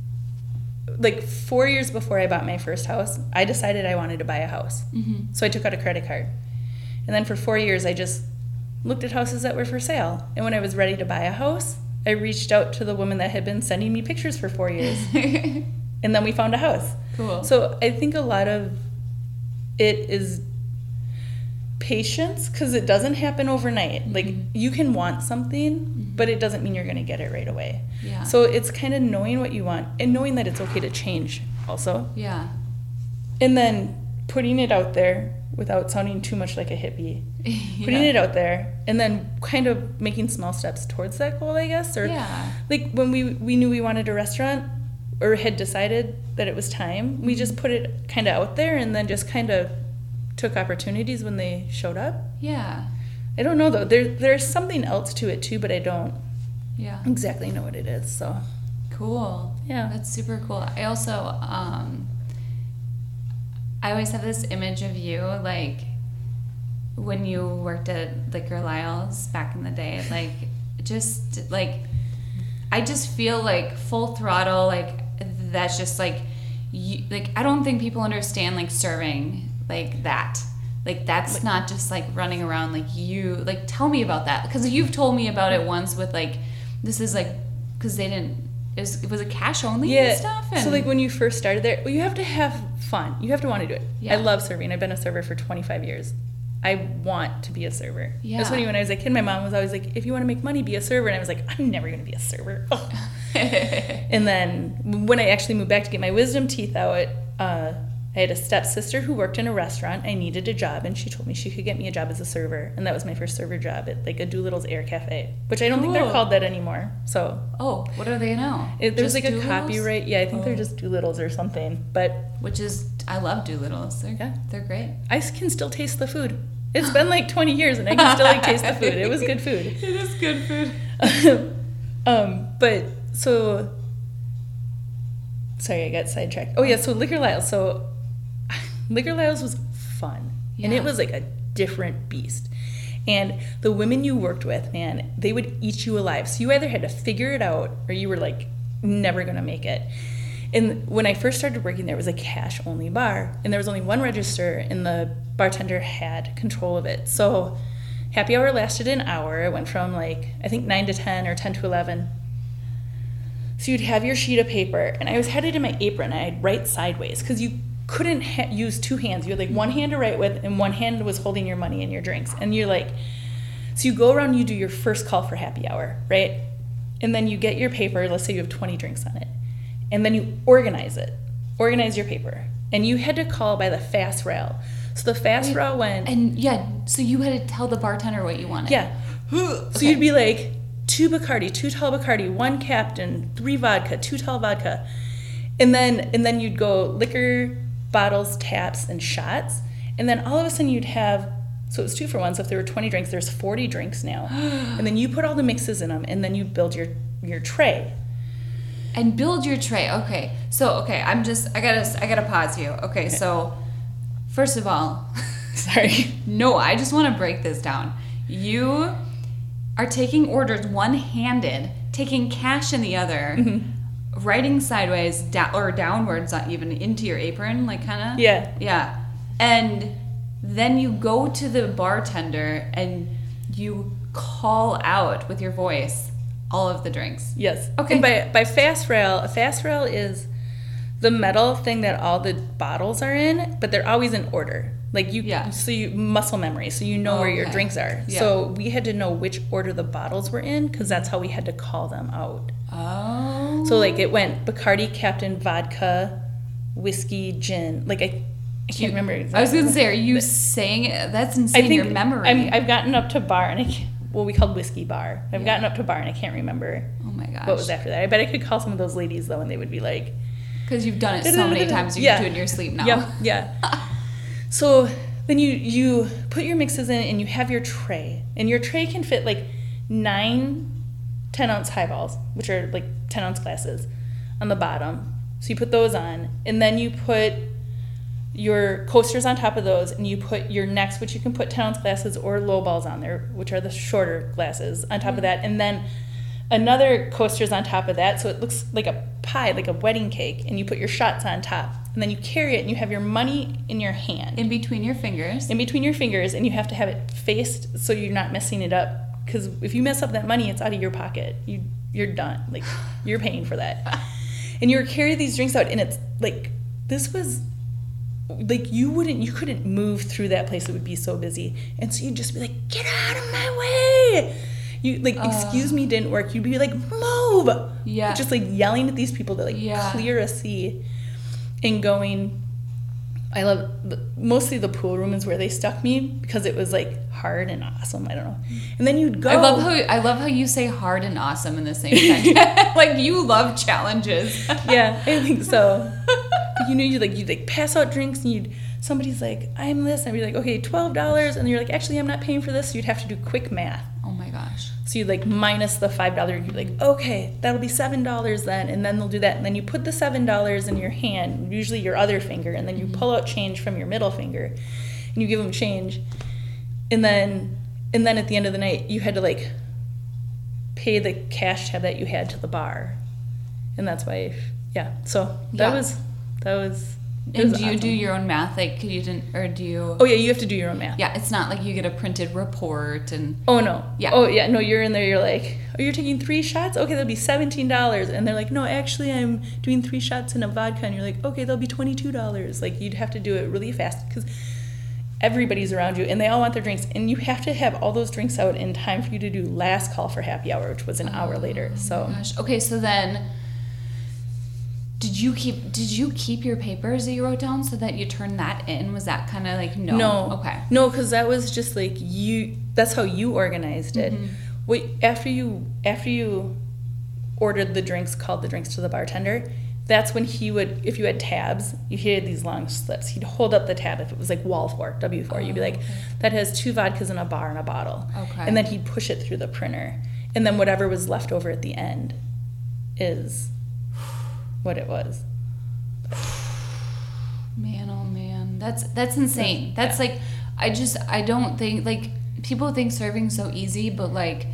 4 years before I bought my first house, I decided I wanted to buy a house. Mm-hmm. So I took out a credit card. And then for 4 years, I just looked at houses that were for sale. And when I was ready to buy a house, I reached out to the woman that had been sending me pictures for 4 years. And then we found a house. Cool. So I think a lot of it is patience, because it doesn't happen overnight. Mm-hmm. Like, you can want something, but it doesn't mean you're going to get it right away. Yeah. So it's kind of knowing what you want and knowing that it's okay to change also. Yeah. And then putting it out there without sounding too much like a hippie. Putting it out there and then kind of making small steps towards that goal, I guess. Or like when we knew we wanted a restaurant or had decided that it was time, we just put it kind of out there and then just kind of took opportunities when they showed up. Yeah. I don't know, though. There's something else to it, too, but I don't exactly know what it is. So cool. Yeah. That's super cool. I also, I always have this image of you, like, when you worked at Liquor Lyle's back in the day, like, just, like, I just feel like full throttle, like, that's just, like, I don't think people understand, like, serving like that. Like, that's not just, like, running around, like, you, like, tell me about that. Because you've told me about it once with, like, this is, like, because they didn't, it was a cash only and stuff. And so, like, when you first started there, well, you have to have fun. You have to want to do it. Yeah. I love serving. I've been a server for 25 years. I want to be a server. Yeah. That's when I was a kid, my mom was always like, if you want to make money, be a server. And I was like, I'm never going to be a server. Oh. And then when I actually moved back to get my wisdom teeth out, I had a stepsister who worked in a restaurant. I needed a job, and she told me she could get me a job as a server. And that was my first server job at, like, a Doolittle's Air Cafe, which I don't think they're called that anymore. So. Oh, what are they now? There's, like, a copyright. Yeah, I think they're just Doolittle's or something. But. Which is, I love Doolittle's. They're great. I can still taste the food. It's been, like, 20 years, and I can still, like, taste the food. It was good food. It is good food. But, so sorry, I got sidetracked. Oh yeah, so Liquor Lyles. So Liquor Lyles was fun, and Yeah. it was like a different beast. And the women you worked with, man, they would eat you alive. So you either had to figure it out, or you were like never gonna make it. And when I first started working there, it was a cash-only bar, and there was only one register, and the bartender had control of it. So happy hour lasted an hour. It went from like, I think 9 to 10 or 10 to 11. So you'd have your sheet of paper, and I had it in my apron, and I'd write sideways, because you couldn't use two hands. You had like one hand to write with, and one hand was holding your money and your drinks. And you're like, so you go around, you do your first call for happy hour, right? And then you get your paper, let's say you have 20 drinks on it. And then you organize your paper. And you had to call by the fast rail. So the fast rail went... And yeah, so you had to tell the bartender what you wanted. Yeah. So you'd be like, 2 Bacardi, 2 tall Bacardi, 1 Captain, 3 vodka, 2 tall vodka. And then you'd go liquor, bottles, taps, and shots. And then all of a sudden you'd have... So it was 2 for 1. So if there were 20 drinks, there's 40 drinks now. And then you put all the mixes in them, and then you build your tray. And build your tray. Okay. So, okay, I gotta pause you. Okay, so first of all, Sorry. no, I just want to break this down. You are taking orders one-handed, taking cash in the other, writing sideways or downwards, not even into your apron, like kind of. Yeah. Yeah. And then you go to the bartender and you call out with your voice all of the drinks. Yes. Okay. And by fast rail, a fast rail is the metal thing that all the bottles are in, but they're always in order. Like so you muscle memory, so you know where your drinks are. Yeah. So we had to know which order the bottles were in, because that's how we had to call them out. Oh. So like it went Bacardi, Captain, vodka, whiskey, gin. Like I can't remember exactly. I was gonna say, are you saying it? That's insane. Your memory. I've gotten up to bar, and we called whiskey bar. I've gotten up to bar, and I can't remember. Oh my gosh. What was after that? I bet I could call some of those ladies though, and they would be like, because you've done it so many times, you can do it in your sleep now. Yep. Yeah. So then you put your mixes in, and you have your tray, and your tray can fit like 9 10-ounce highballs, which are like 10-ounce glasses, on the bottom. So you put those on, and then you put your coasters on top of those, and you put your necks, which you can put 10-ounce glasses or low balls on there, which are the shorter glasses, on top of that, and then another coaster's on top of that, so it looks like a pie, like a wedding cake, and you put your shots on top, and then you carry it, and you have your money in your hand. In between your fingers. In between your fingers, and you have to have it faced so you're not messing it up, because if you mess up that money, it's out of your pocket. You're done. Like, you're paying for that. And you were carrying these drinks out, and it's like, this was... Like, you couldn't move through that place. It would be so busy. And so you'd just be like, get out of my way. You, like, excuse me didn't work. You'd be like, move. Yeah. Just, like, yelling at these people to, like, clear a sea. And going, I love, mostly the pool room is where they stuck me, because it was, like, hard and awesome. I don't know. And then you'd go. I love how you say hard and awesome in the same sentence. Like, you love challenges. Yeah, I think so. You'd pass out drinks, and somebody's like, I'm this, and I'd be like, okay, $12, and you're like, actually, I'm not paying for this, so you'd have to do quick math. Oh my gosh. So you'd like minus the $5, and you'd be like, okay, that'll be $7 then, and then they'll do that, and then you put the $7 in your hand, usually your other finger, and then you pull out change from your middle finger, and you give them change, and then at the end of the night, you had to like pay the cash tab that you had to the bar, and that's why, so that was. And do you do your own math? Like, you didn't, or do you? Oh yeah, you have to do your own math. Yeah, it's not like you get a printed report and. Oh no. Yeah. Oh yeah, no. You're in there. You're like, oh, you're taking 3 shots. Okay, that'll be $17. And they're like, no, actually, I'm doing 3 shots in a vodka. And you're like, okay, that'll be $22. Like, you'd have to do it really fast, because everybody's around you, and they all want their drinks, and you have to have all those drinks out in time for you to do last call for happy hour, which was an hour later. So. Gosh. Okay, so then. Did you keep your papers that you wrote down so that you turned that in? Was that kind of like no? Okay. No, because that was just like that's how you organized it. Wait, after you ordered the drinks, called the drinks to the bartender, that's when he would, if you had tabs, he had these long slips. He'd hold up the tab if it was like wall 4, W4. You'd be like, that has 2 vodkas in a bar and a bottle. Okay. And then he'd push it through the printer. And then whatever was left over at the end is what it was. Man, oh man, that's insane. That's like, I don't think, like, people think serving so easy, but like,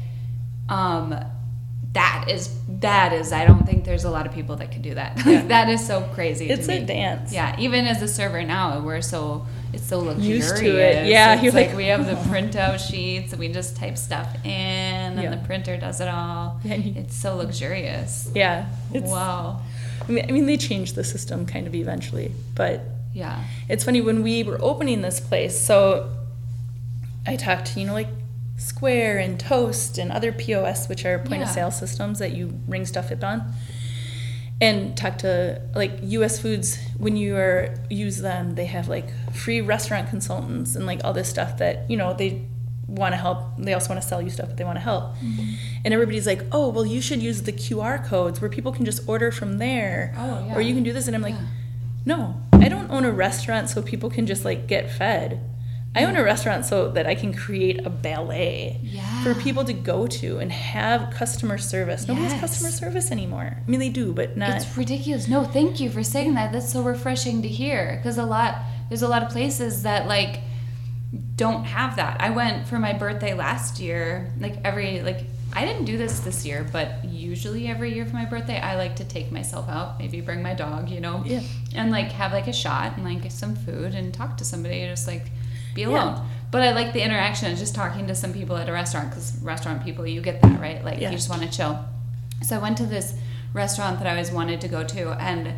that is I don't think there's a lot of people that can do that. Yeah. That is so crazy. It's to a me. dance. Yeah, even as a server now, it's so luxurious. Used to it. Yeah, it's you're like like, we have the printout sheets and we just type stuff in, and Yeah. the printer does it all. Yeah, It's so luxurious. Yeah. Wow. I mean, they changed the system kind of eventually, but Yeah. it's funny when we were opening this place. So I talked to, like Square and Toast and other POS, which are point of Yeah. sale systems that you ring stuff on, and talked to like US Foods. When you use them, they have like free restaurant consultants and like all this stuff that, they want to help. They also want to sell you stuff, but they want to help. Mm-hmm. And everybody's like, oh, well, you should use the QR codes where people can just order from there. Oh, yeah. Or you can do this. And I'm like, Yeah. no, I don't own a restaurant so people can just like get fed. I own a restaurant so that I can create a ballet Yeah. for people to go to and have customer service. Nobody has Yes. customer service anymore. I mean, they do, but not. It's ridiculous. No, thank you for saying that. That's so refreshing to hear, because there's a lot of places that like don't have that. I went for my birthday last year, I didn't do this year, but usually every year for my birthday, I like to take myself out, maybe bring my dog, Yeah. and like have like a shot and like some food and talk to somebody and just like be alone. Yeah. But I like the interaction of just talking to some people at a restaurant, because restaurant people, you get that, right? Like Yeah. you just want to chill. So I went to this restaurant that I always wanted to go to, and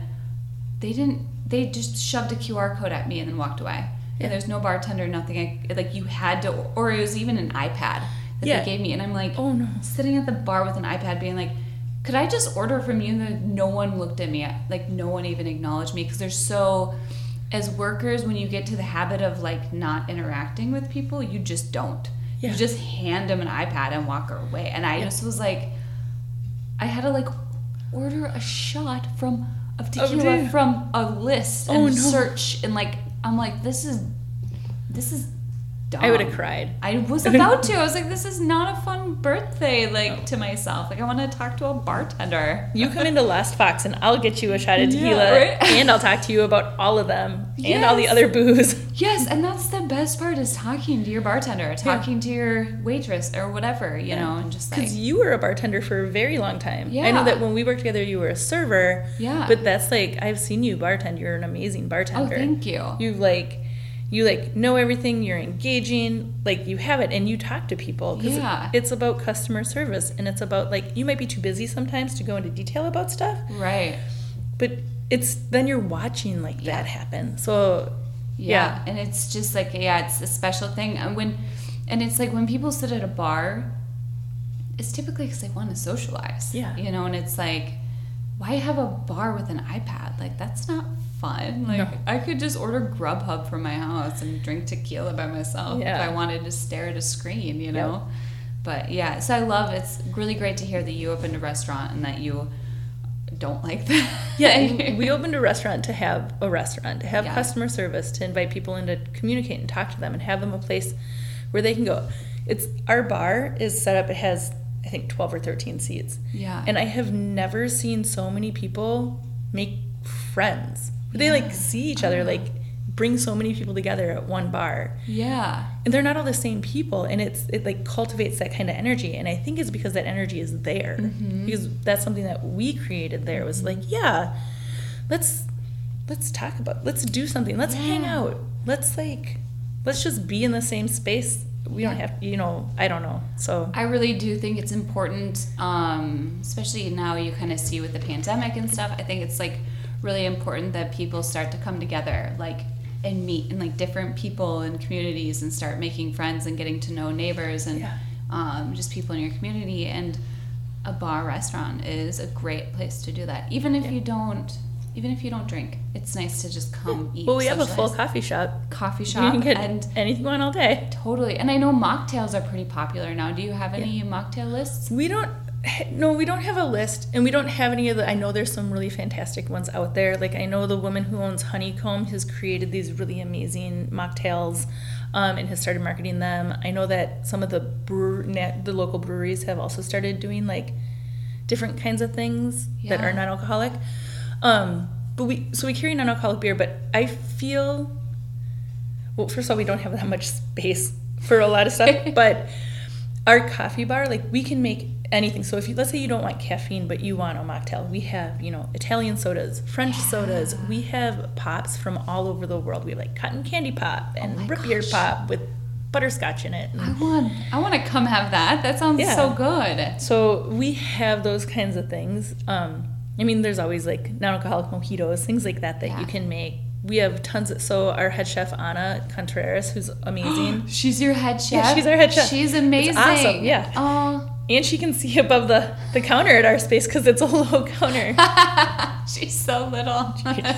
they just shoved a QR code at me and then walked away. Yeah. And there's no bartender, nothing. You had to, or it was even an iPad that Yeah. they gave me. And I'm like, Oh, no. sitting at the bar with an iPad being like, could I just order from you? And then no one looked at me. Like, no one even acknowledged me, because they're so, as workers, when you get to the habit of like not interacting with people, you just don't. Yeah. You just hand them an iPad and walk away. And I just was like, I had to like order a shot of tequila dear. from a list Oh, and no. search, and like I'm like, this is dumb. I would have cried. I was about to. I was like, this is not a fun birthday, to myself. Like, I want to talk to a bartender. You come into Last Fox and I'll get you a shot of tequila, Yeah, right? and I'll talk to you about all of them and all the Yes. other booze. Yes, and that's the best part, is talking to your bartender, talking to your waitress or whatever, you know, and just like, Because you were a bartender for a very long time. I Yeah. know that when we worked together, you were a server. Yeah. But that's like, I've seen you bartend. You're an amazing oh, bartender. thank you. You know everything. You're engaging. Like, you have it, and you talk to people. 'Cause Yeah. it's about customer service, and it's about like, you might be too busy sometimes to go into detail about stuff, Right. but then you're watching like that happen. So Yeah. And it's just like, it's a special thing. And it's like when people sit at a bar, it's typically because they want to socialize. Yeah. You know, and it's like, why have a bar with an iPad? Like, that's not fun. Like, No. I could just order Grubhub from my house and drink tequila by myself Yeah. if I wanted to stare at a screen, you know? But yeah, so it's really great to hear that you opened a restaurant and that you don't like that. Yeah, and we opened a restaurant to have Yeah. customer service, to invite people in to communicate and talk to them and have them a place where they can go. Our bar is set up, it has, I think, 12 or 13 seats. Yeah. And I have never seen so many people make friends. They like see each other, like bring so many people together at one bar. Yeah. And they're not all the same people, and it like cultivates that kind of energy. And I think it's because that energy is there, because that's something that we created there. It was like, yeah, let's talk about, let's do something, let's hang out, let's just be in the same space. We don't have, I don't know. So I really do think it's important, especially now you kind of see with the pandemic and stuff. I think it's like really important that people start to come together, like, and meet, and like different people and communities, and start making friends and getting to know neighbors and just people in your community. And a bar restaurant is a great place to do that. Even if you don't drink, it's nice to just come eat. Well, we have a full socialize. coffee Coffee shop. You shop can get and anything on all day. totally. And I know mocktails are pretty popular now. Do you have any mocktail lists? We don't have a list, and we don't have any of the, I know there's some really fantastic ones out there. Like, I know the woman who owns Honeycomb has created these really amazing mocktails, and has started marketing them. I know that some of the local breweries have also started doing like different kinds of things that Yeah. are non-alcoholic. But we carry non-alcoholic beer, but I feel, well, first of all, we don't have that much space for a lot of stuff, but our coffee bar, like, we can make anything. So if you, let's say you don't want caffeine, but you want a mocktail, we have, Italian sodas, French sodas. We have pops from all over the world. We have like cotton candy pop and root beer pop with butterscotch in it. I want to come have that. That sounds so good. So we have those kinds of things. There's always like non-alcoholic mojitos, things like that you can make. We have tons so our head chef, Ana Contreras, who's amazing. She's your head chef? Yeah, she's our head chef. She's amazing. It's awesome, yeah. Oh. And she can see above the counter at our space because it's a low counter. She's so little.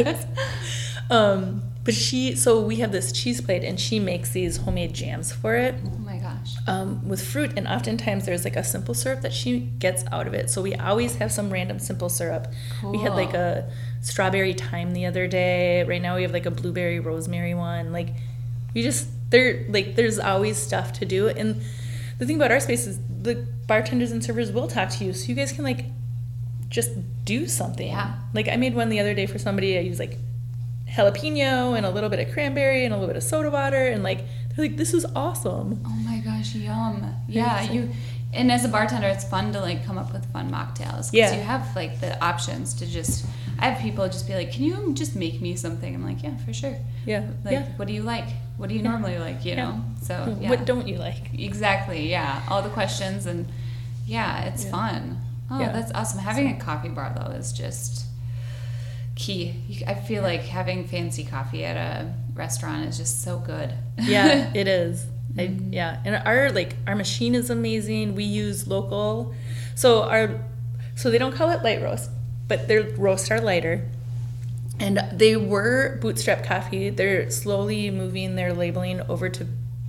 So we have this cheese plate, and she makes these homemade jams for it. Oh my gosh. With fruit, and oftentimes there's like a simple syrup that she gets out of it. So we always have some random simple syrup. Cool. We had like a strawberry thyme the other day. Right now we have like a blueberry rosemary one. Like there's always stuff to do. And the thing about our space is the bartenders and servers will talk to you, so you guys can like just do something. Yeah. Like I made one the other day for somebody. I used like jalapeno and a little bit of cranberry and a little bit of soda water, and like they're like, this is awesome. Oh my gosh, yum. Yeah, and as a bartender, it's fun to like come up with fun mocktails, because you have like the options to just, I have people just be like, can you just make me something? I'm like, yeah, for sure. Yeah. Like, what do you like? What do you normally like, you know? So, yeah. What don't you like? Exactly, yeah. All the questions, and it's fun. Oh, that's awesome. Having a coffee bar, though, is just key. I feel like having fancy coffee at a restaurant is just so good. Yeah, it is. And our machine is amazing. We use local, so they don't call it light roast, but their roasts are lighter. And they were Bootstrap Coffee. They're slowly moving their labeling over to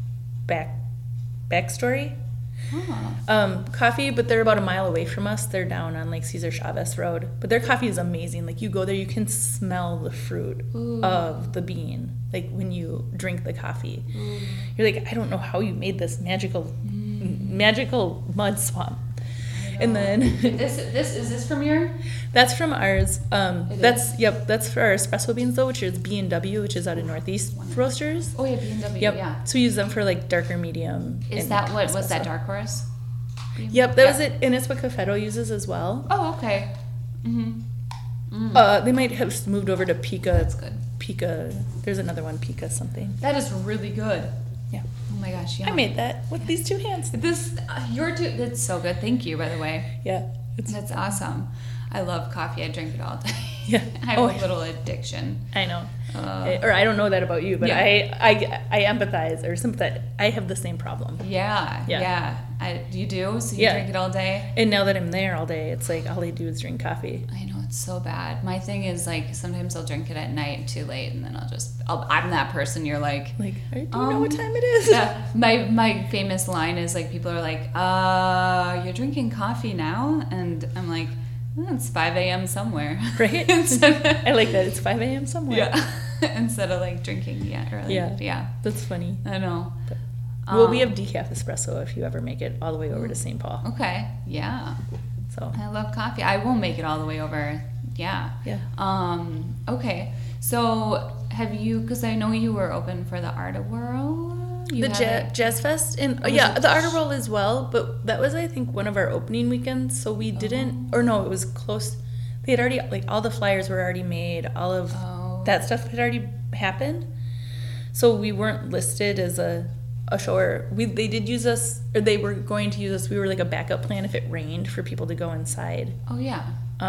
Backstory Coffee, but they're about a mile away from us. They're down on like Cesar Chavez Road. But their coffee is amazing. Like you go there, you can smell the fruit of the bean. Like when you drink the coffee, you're like, I don't know how you made this magical mud swamp. And then is this from your? That's from ours. That's for our espresso beans though, which is B&W, which is out of Northeast Roasters. Oh yeah, B&W. Yep. Yeah. So we use them for like darker, medium. Is that what was that Dark Horse? Yep, that was it, and it's what Cafeto uses as well. Oh, okay. Mm-hmm. They might have moved over to Pica. That's good. Pica. There's another one, Pica something. That is really good. Yeah. Oh my gosh, yeah. I made that with these two hands. That's so good. Thank you, by the way. Yeah. That's awesome. I love coffee. I drink it all day. Yeah. I have a little addiction. I know. Or I don't know that about you, but I empathize or sympathize. I have the same problem. Yeah. You do? So you drink it all day? And now that I'm there all day, it's like all I do is drink coffee. I know, it's so bad. My thing is like sometimes I'll drink it at night too late, and then I'm that person you're like, do you know what time it is? Yeah. My famous line is like, people are like, you're drinking coffee now? And I'm like, it's 5 a.m. somewhere. Right? I like that. It's 5 a.m. somewhere. Yeah. Instead of like drinking early. Yeah. That's funny. I know. Well, we have decaf espresso if you ever make it all the way over to St. Paul. Okay. Yeah. So I love coffee. I will make it all the way over. Yeah. Yeah. Okay. So have you, because I know you were open for the Art of Whirl. The Jazz Fest, and the Art of Whirl as well, but that was, I think, one of our opening weekends, so we didn't, or no, it was close. They had already, like, all the flyers were already made, all of that stuff had already happened, so we weren't listed as a show, or they did use us, or they were going to use us, we were like a backup plan if it rained for people to go inside. Oh, yeah.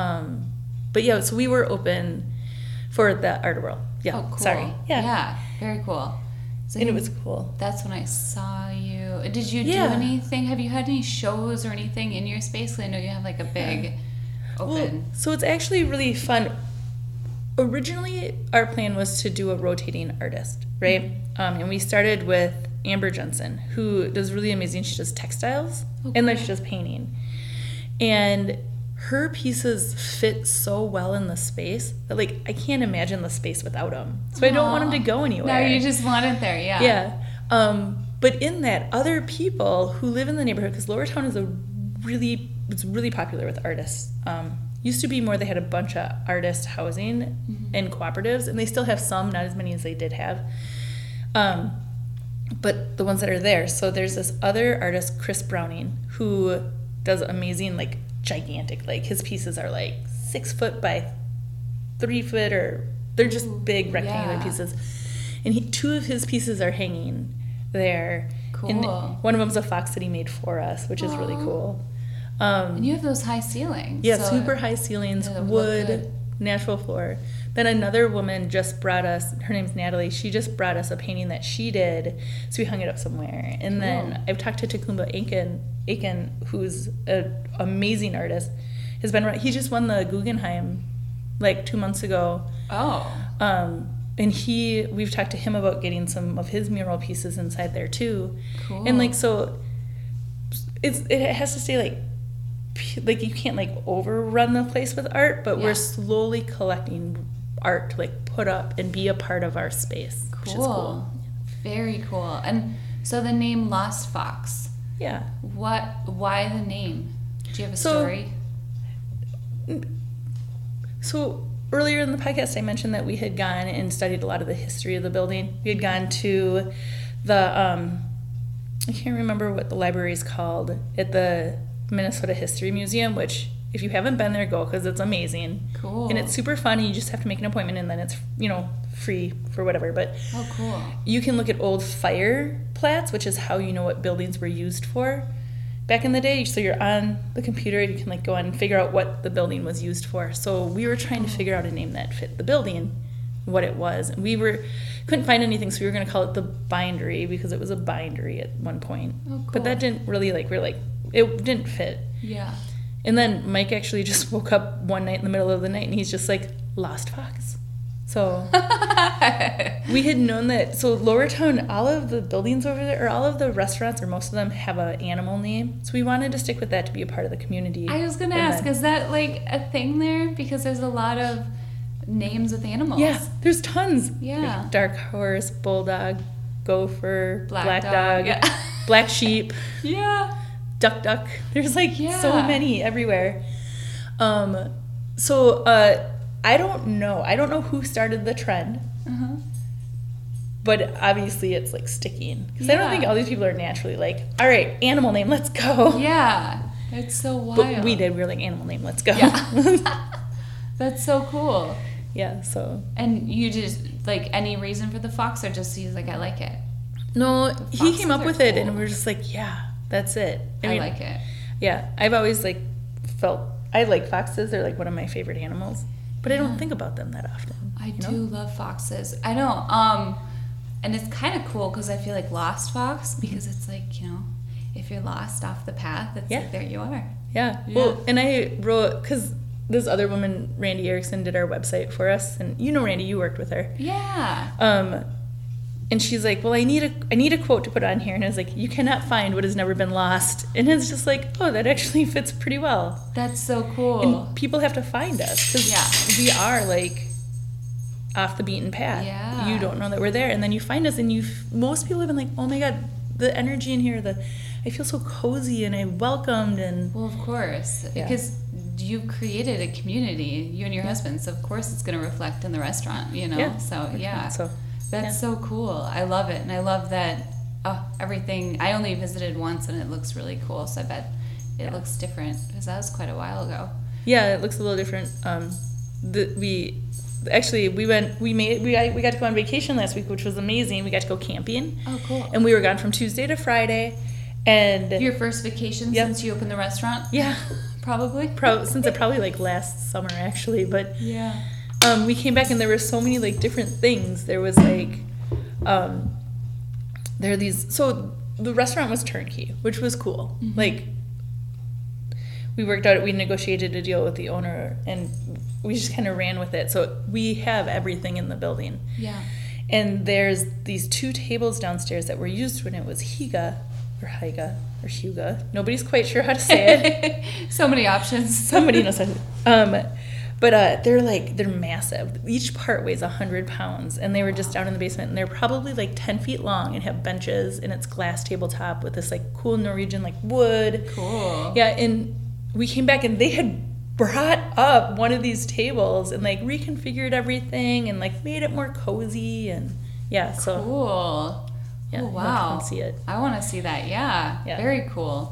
But yeah, so we were open for the Art of Whirl. Yeah, oh, cool. Sorry. Yeah, very cool. So and it was cool. That's when I saw you. Did you do anything? Have you had any shows or anything in your space? I know you have like a big open. Well, so it's actually really fun. Originally, our plan was to do a rotating artist, right? Mm-hmm. And we started with Amber Jensen, who does really amazing. She does textiles and then she does painting. And her pieces fit so well in the space that, like, I can't imagine the space without them. So I don't want them to go anywhere. No, you just want it there, yeah. Yeah. But in that, other people who live in the neighborhood, because Lower Town is it's really popular with artists. used to be more, they had a bunch of artist housing and cooperatives, and they still have some, not as many as they did have. But the ones that are there, so there's this other artist, Chris Browning, who does amazing, like gigantic, like his pieces are like 6 foot by 3 foot, or they're just big rectangular pieces. And 2 of his pieces are hanging there. Cool. And one of them's a fox that he made for us, which is really cool. And you have those high ceilings. Yeah, so super high ceilings, wood, natural floor. Then another woman just brought us, her name's Natalie, she just brought us a painting that she did, so we hung it up somewhere. And then I've talked to Tecumseh Aiken, who's an amazing artist. He just won the Guggenheim like 2 months ago. Oh. And we've talked to him about getting some of his mural pieces inside there too. Cool. And like, so it has to stay like you can't like overrun the place with art, but we're slowly collecting art to like put up and be a part of our space, which is cool. Very cool. And so the name Lost Fox. Yeah. Why the name? Do you have a story? So earlier in the podcast, I mentioned that we had gone and studied a lot of the history of the building. We had gone to the, I can't remember what the library is called, at the Minnesota History Museum, which if you haven't been there, go, because it's amazing. Cool. And it's super fun. You just have to make an appointment, and then it's, free for whatever. But cool. You can look at old fire plats, which is how you know what buildings were used for back in the day. So you're on the computer, you can like go on and figure out what the building was used for. So we were trying to figure out a name that fit the building, what it was. And couldn't find anything, so we were going to call it the Bindery, because it was a bindery at one point. Oh, cool. But that didn't really it didn't fit. Yeah. And then Mike actually just woke up one night in the middle of the night, and he's just like, Lost Fox. So we had known that. So Lowertown, all of the buildings over there, or all of the restaurants, or most of them, have an animal name. So we wanted to stick with that to be a part of the community. I was going to ask, is that like a thing there? Because there's a lot of names with animals. Yeah, there's tons. Yeah. Like Dark Horse, Bulldog, Gopher, Black Dog, Dog, Black Sheep. Yeah. Duck. There's like so many everywhere. So I don't know who started the trend. But obviously it's like sticking, because I don't think all these people are naturally like, all right, animal name, let's go. Yeah, it's so wild. But we were like, animal name, let's go. Yeah. That's so cool. Yeah. So. And you just like any reason for the fox, or just he's like, I like it? No, he came up with it, and we were just like, yeah, that's it. I mean, like it. Yeah, I've always like felt I like foxes. They're like one of my favorite animals, but I don't think about them that often. I do love foxes. I know. And it's kind of cool because I feel like Lost Fox, because it's like, if you're lost off the path, it's like, there you are. Yeah. Well, and I wrote, because this other woman, Randy Erickson, did our website for us, and Randy, you worked with her. Yeah. And she's like, well, I need a quote to put on here. And I was like, you cannot find what has never been lost. And it's just like, oh, that actually fits pretty well. That's so cool. And people have to find us, because we are like off the beaten path. Yeah. You don't know that we're there. And then you find us, and most people have been like, oh my God, the energy in here, I feel so cozy, and I'm welcomed. And well, of course, because you've created a community, you and your husband, so of course it's going to reflect in the restaurant, So that's so cool. I love it. And I love that everything. I only visited once, and it looks really cool, so I bet it looks different, because that was quite a while ago. Yeah, it looks a little different. We got to go on vacation last week, which was amazing. We got to go camping. Oh, cool. And we were gone from Tuesday to Friday. And your first vacation since you opened the restaurant? Yeah. Probably? Since probably like last summer, actually. But we came back, and there were so many like different things. There was like, there are these, so the restaurant was turnkey, which was cool. Mm-hmm. Like, we negotiated a deal with the owner, and we just kind of ran with it. So we have everything in the building. Yeah. And there's these 2 tables downstairs that were used when it was Higa, or Hyga, or Huga. Nobody's quite sure how to say it. So many options. Somebody knows how to. But they're massive. Each part weighs 100 pounds, and they were just down in the basement, and they're probably like 10 feet long, and have benches, and it's glass tabletop with this like cool Norwegian like wood. Cool. Yeah, and we came back, and they had brought up one of these tables and like reconfigured everything and like made it more cozy and so Cool. yeah, Oh, wow. come see it. I want to see that. Yeah. Yeah. Very cool.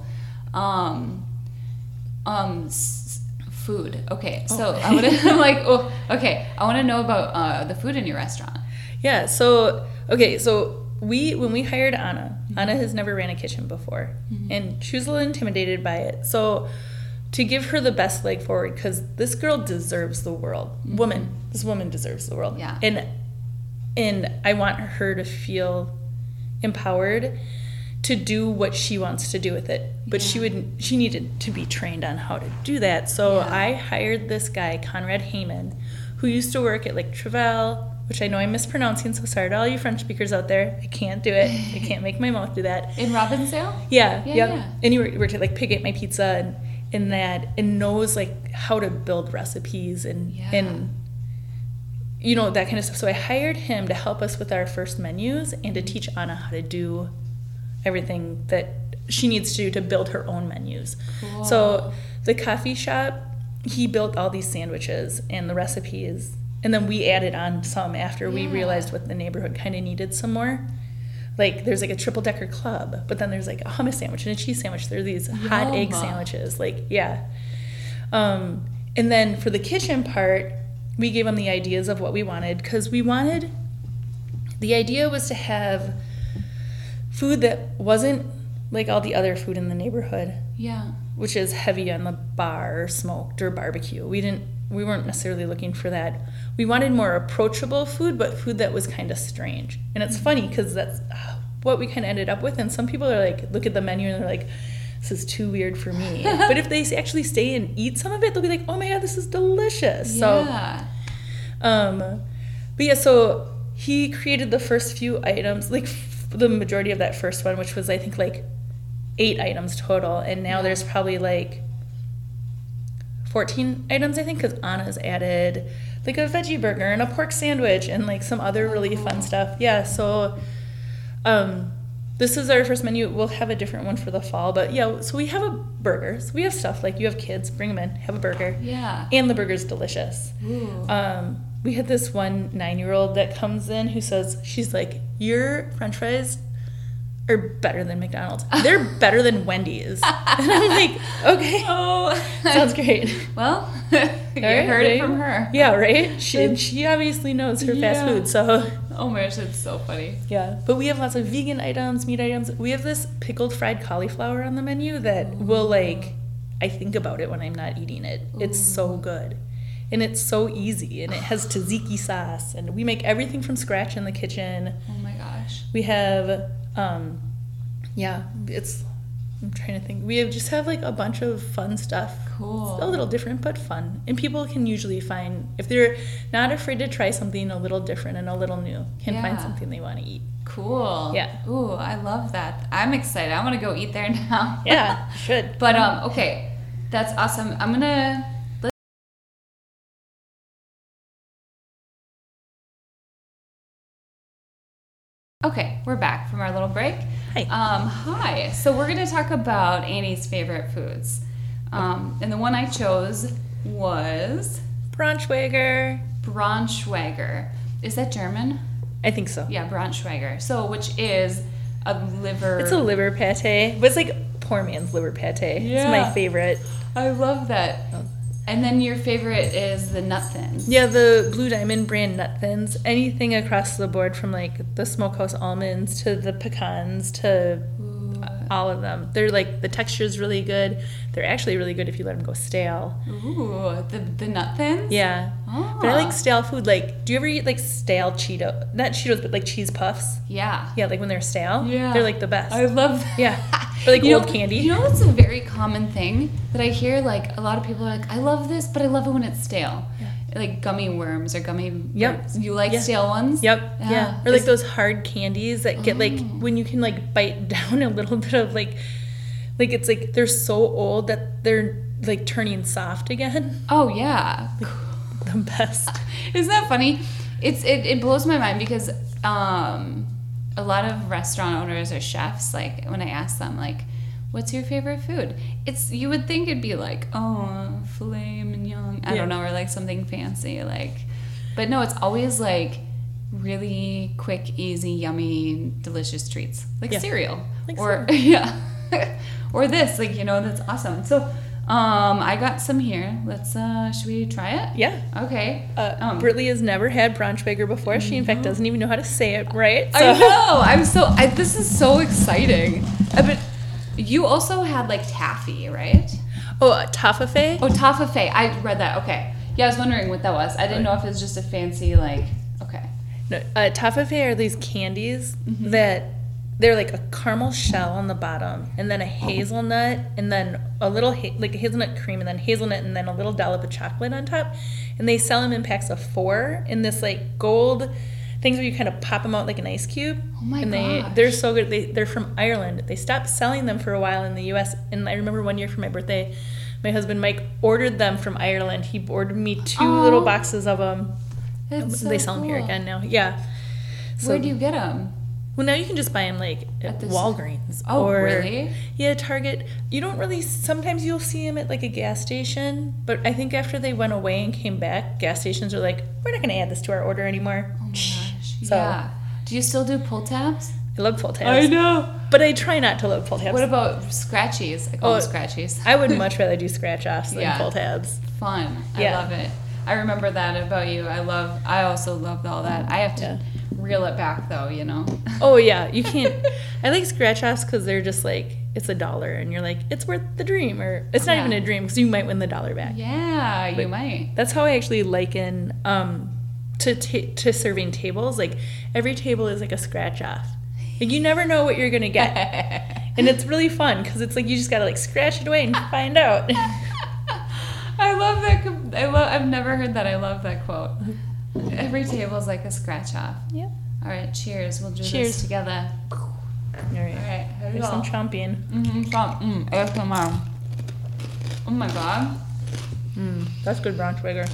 Food. Okay. So I would I'm like, oh, okay. I want to know about the food in your restaurant. Yeah, so when we hired Anna has never ran a kitchen before, and she was a little intimidated by it. So to give her the best leg forward, because this girl deserves the world. This woman deserves the world. Yeah. And I want her to feel empowered to do what she wants to do with it. But she needed to be trained on how to do that. So I hired this guy, Conrad Heyman, who used to work at like Trevelle, which I know I'm mispronouncing, so sorry to all you French speakers out there. I can't do it. I can't make my mouth do that. In Robbinsdale? Yeah. Yeah. And he worked at like Pick Up My Pizza and that, and knows like how to build recipes and you know, that kind of stuff. So I hired him to help us with our first menus and to teach Anna how to do everything that she needs to do to build her own menus. Cool. So the coffee shop, he built all these sandwiches and the recipes. And then we added on some after we realized what the neighborhood kind of needed some more. Like there's like a triple decker club, but then there's like a hummus sandwich and a cheese sandwich. There are these hot egg sandwiches. And then for the kitchen part, we gave them the ideas of what we wanted, because the idea was to have food that wasn't like all the other food in the neighborhood. Yeah. Which is heavy on the bar, or smoked, or barbecue. We weren't necessarily looking for that. We wanted more approachable food, but food that was kind of strange. And it's funny because that's what we kind of ended up with. And some people are like, look at the menu and they're like, this is too weird for me. But if they actually stay and eat some of it, they'll be like, oh my God, this is delicious. Yeah. So he created the first few items, like the majority of that first one, which was I think like 8 items total. And now there's probably like 14 items, I think, because Anna's added like a veggie burger and a pork sandwich and like some other really fun stuff. Yeah, so this is our first menu. We'll have a different one for the fall, but so we have a burger. So we have stuff like you have kids, bring them in, have a burger. Yeah. And the burger's delicious. Ooh. We had this one 9-year-old that comes in who says, she's like, your French fries are better than McDonald's. They're better than Wendy's. And I'm like, okay. Oh. Sounds great. Well, you heard it from her. Yeah, right? She obviously knows her fast food, so. Oh my gosh, that's so funny. Yeah, but we have lots of vegan items, meat items. We have this pickled fried cauliflower on the menu that will like, I think about it when I'm not eating it. It's so good. And it's so easy, and it has tzatziki sauce, and we make everything from scratch in the kitchen. Oh my gosh. We have, I'm trying to think. We just have like a bunch of fun stuff. Cool. It's a little different, but fun. And people can usually find, if they're not afraid to try something a little different and a little new, can find something they want to eat. Cool. Yeah. Ooh, I love that. I'm excited. I want to go eat there now. Yeah, you should. But okay, that's awesome. I'm gonna. Okay, we're back from our little break. Hi. Hi. So we're gonna talk about Annie's favorite foods, and the one I chose was Braunschweiger. Braunschweiger. Is that German? I think so. Yeah, Braunschweiger. So, which is a liver. It's a liver pate. But it's like poor man's liver pate. Yeah. It's my favorite. I love that. And then your favorite is the Nut Thins. Yeah, the Blue Diamond brand Nut Thins. Anything across the board, from like the smokehouse almonds to the pecans to all of them. They're like, the texture's really good. They're actually really good if you let them go stale. Ooh, the Nut Thins? Yeah. Oh. But I like stale food. Like, do you ever eat like stale Cheeto? Not Cheetos, but like cheese puffs? Yeah. Yeah, like when they're stale. Yeah. They're like the best. I love that. Yeah. Or like old candy. You know what's a very common thing that I hear? Like, a lot of people are like, I love this, but I love it when it's stale. Yeah. Like gummy worms or gummy... Yep. You like Yeah. stale ones? Yep. Yeah. Or like Is- those hard candies that get like, when you can like bite down a little bit of like it's like they're so old that they're like turning soft again. Oh, yeah. The best. Isn't that funny? It blows my mind because a lot of restaurant owners or chefs, like when I ask them like, What's your favorite food? You would think it'd be like, oh, filet mignon. I don't know, or like something fancy, like. But no, it's always like really quick, easy, yummy, delicious treats, like cereal, or or this, like, you know, that's awesome. So, I got some here. Let's. Should we try it? Yeah. Okay. Brittany has never had Braunschweiger before. She in fact doesn't even know how to say it right. So. I know. This is so exciting. But you also had like taffy, right? Oh, Toffifee? Oh, Toffifee. I read that. Okay. Yeah, I was wondering what that was. I didn't know if it was just a fancy, like, okay. No, Toffifee are these candies that they're like a caramel shell on the bottom, and then a hazelnut, and then a little like a hazelnut cream, and then hazelnut, and then a little dollop of chocolate on top. And they sell them in packs of 4 in this like gold things where you kind of pop them out like an ice cube. Oh my gosh. They're so good. They're from Ireland. They stopped selling them for a while in the U.S. And I remember one year for my birthday, my husband Mike ordered them from Ireland. He ordered me 2 little boxes of them. They sell them here again now. Yeah. So, where do you get them? Well, now you can just buy them like at Walgreens. Oh, or, really? Yeah, Target. You don't really. Sometimes you'll see them at like a gas station, but I think after they went away and came back, gas stations are like, we're not going to add this to our order anymore. Oh my gosh. So, yeah. Do you still do pull tabs? I love pull tabs. I know. But I try not to love pull tabs. What about scratchies? I call them scratchies. I would much rather do scratch offs than pull tabs. Fun. Yeah. I love it. I remember that about you. I also loved all that. I have to reel it back though, you know. Oh yeah, you can't. I like scratch offs because they're just like, it's $1 and you're like, it's worth the dream, or it's not even a dream because you might win the $1 back. Yeah, but you might. That's how I actually liken to serving tables. Like every table is like a scratch off. Like you never know what you're gonna get, and it's really fun because it's like you just gotta like scratch it away and find out. I love that. I've never heard that. I love that quote. Every table is like a scratch off. Yeah. All right. Cheers. We'll do this together. All right. There's some chomping. ASMR. Oh my god. That's good Braunschweiger.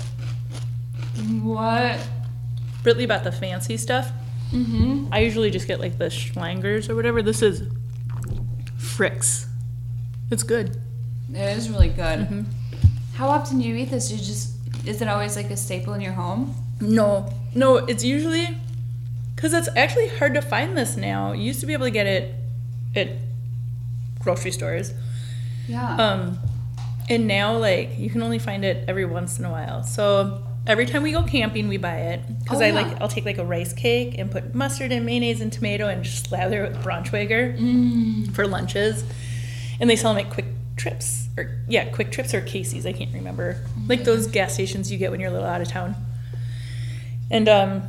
What? Brittany bought the fancy stuff. I usually just get like the Schlangers or whatever. This is Fricks. It's good. It is really good. How often do you eat this? Is it always like a staple in your home? No, it's usually, because it's actually hard to find this now. You used to be able to get it at grocery stores. Yeah. And now, like, you can only find it every once in a while. So every time we go camping, we buy it. Because I'll take like a rice cake and put mustard and mayonnaise and tomato and just slather it with Braunschweiger for lunches. And they sell them at Quick Trips or Casey's, I can't remember. Like those gas stations you get when you're a little out of town. And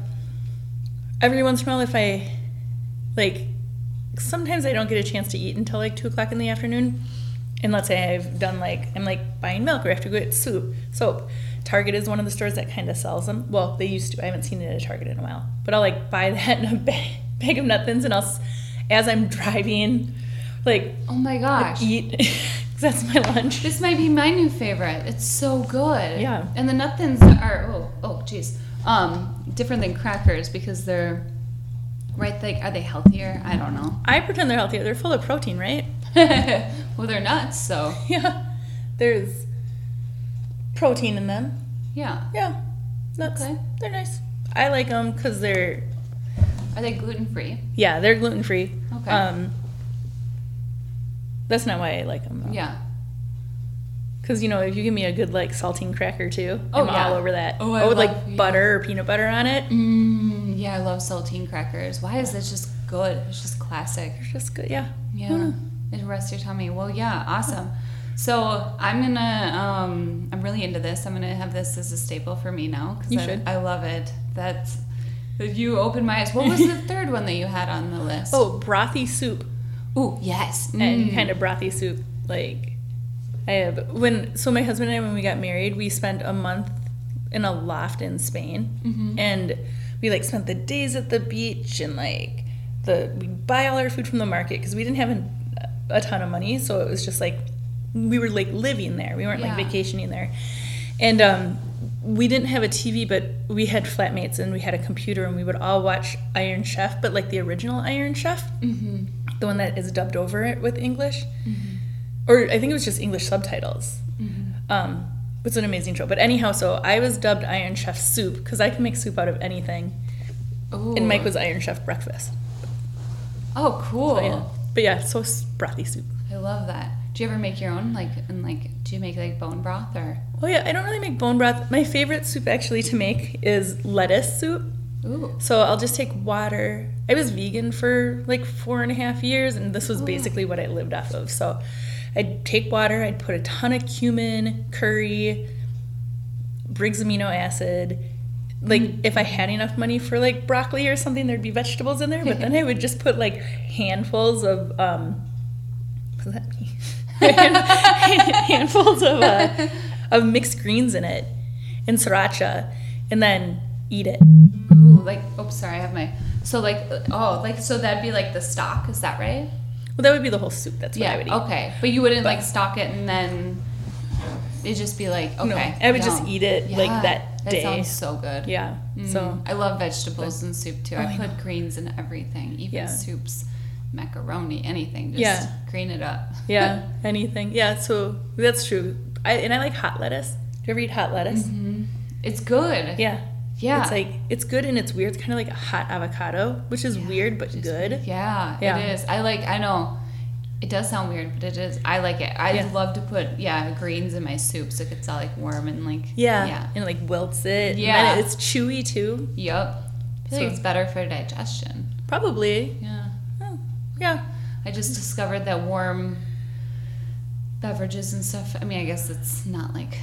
every once in a while, if I like, sometimes I don't get a chance to eat until like 2:00 in the afternoon. And let's say I've done like, I'm like buying milk or I have to go get soap. Target is one of the stores that kind of sells them. Well, they used to. I haven't seen it at a Target in a while. But I'll like buy that in a bag of nothings, and as I'm driving, like, oh my gosh, eat. That's my lunch. This might be my new favorite. It's so good. Yeah. And the nut thins are different than crackers because they're right. Like, are they healthier? I don't know. I pretend they're healthier. They're full of protein, right? Well, they're nuts, so yeah. There's protein in them. Yeah. Yeah. Nuts. Okay. They're nice. I like them because they're. Are they gluten free? Yeah, they're gluten free. Okay. That's not why I like them, though. Yeah. Because, if you give me a good, like, saltine cracker, too, I'm all over that. Oh, I with, love, like, butter or peanut butter on it. Yeah, I love saltine crackers. Why is this just good? It's just classic. It's just good, yeah. Yeah. It rests your tummy. Well, yeah, awesome. So I'm going to, I'm really into this. I'm going to have this as a staple for me now. You should. I love it. You opened my eyes. What was the third one that you had on the list? Oh, brothy soup. Ooh, yes. Any kind of brothy soup. Like, my husband and I, when we got married, we spent a month in a loft in Spain. And we, like, spent the days at the beach and, like, we buy all our food from the market because we didn't have a ton of money. So it was just, like, we were, like, living there. We weren't, like, vacationing there. And we didn't have a TV, but we had flatmates and we had a computer and we would all watch Iron Chef, but, like, the original Iron Chef. The one that is dubbed over it with English. or I think it was just English subtitles. It's an amazing show. But anyhow, so I was dubbed Iron Chef Soup because I can make soup out of anything. Ooh. And Mike was Iron Chef Breakfast. Oh, cool. So, yeah. But yeah, so brothy soup. I love that. Do you ever make your own? Do you make like bone broth or? Oh yeah, I don't really make bone broth. My favorite soup actually to make is lettuce soup. Ooh. So I'll just take water. I was vegan for like 4.5 years, and this was basically what I lived off of. So I'd take water, I'd put a ton of cumin, curry, Briggs amino acid. Like if I had enough money for like broccoli or something, there'd be vegetables in there. But then I would just put like handfuls of what does that mean? handfuls of mixed greens in it and sriracha, and then eat it. Ooh, sorry, I have my. So so that'd be like the stock, is that right? Well, that would be the whole soup. That's what I would eat. Okay, but you wouldn't like stock it and then it'd just be like, okay. No, I would just eat it like that day. That sounds so good. Yeah. So I love vegetables in soup too. I put greens in everything, even soups, macaroni, anything. Just green it up. Yeah, anything. Yeah, so that's true. I like hot lettuce. Do you ever eat hot lettuce? Mm-hmm. It's good. Yeah. Yeah. It's good and it's weird. It's kind of like a hot avocado, which is weird but good. Yeah, it is. I know it does sound weird, but it is. I like it. I love to put greens in my soup so it gets all like warm and like and it like wilts it. Yeah, and it's chewy too. Yep. I feel like it's better for digestion. Probably. Yeah. Oh, yeah. I just discovered that warm beverages and stuff. I mean, I guess it's not like.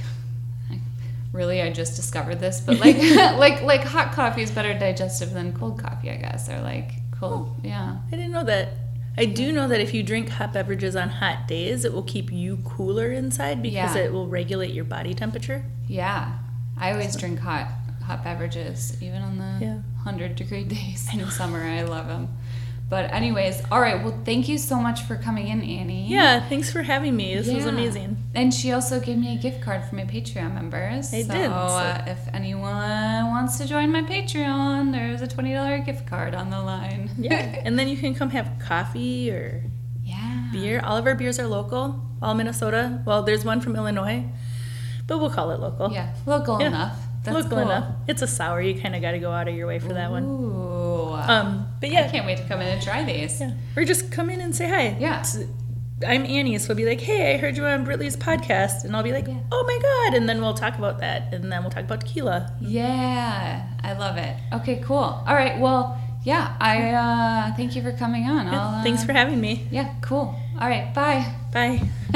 Really, I just discovered this, but like like hot coffee is better digestive than cold coffee, I guess, or like cold. Yeah. I didn't know that. I do know that if you drink hot beverages on hot days, it will keep you cooler inside because it will regulate your body temperature. Yeah, I always drink hot beverages, even on the 100-degree days in the summer. I love them. But anyways, all right. Well, thank you so much for coming in, Annie. Yeah, thanks for having me. This was amazing. And she also gave me a gift card for my Patreon members. I did. So if anyone wants to join my Patreon, there's a $20 gift card on the line. Yeah, and then you can come have coffee or beer. All of our beers are local, all Minnesota. Well, there's one from Illinois, but we'll call it local. Yeah, local enough. That's local cool. enough. It's a sour. You kind of got to go out of your way for that one. Ooh. But yeah. I can't wait to come in and try these. Yeah. Or just come in and say hi. Yeah. I'm Annie, so be like, hey, I heard you on Britley's podcast. And I'll be like, oh my God. And then we'll talk about that. And then we'll talk about tequila. Yeah. I love it. Okay, cool. All right. Well, yeah. I thank you for coming on. Thanks for having me. Yeah, cool. All right. Bye. Bye.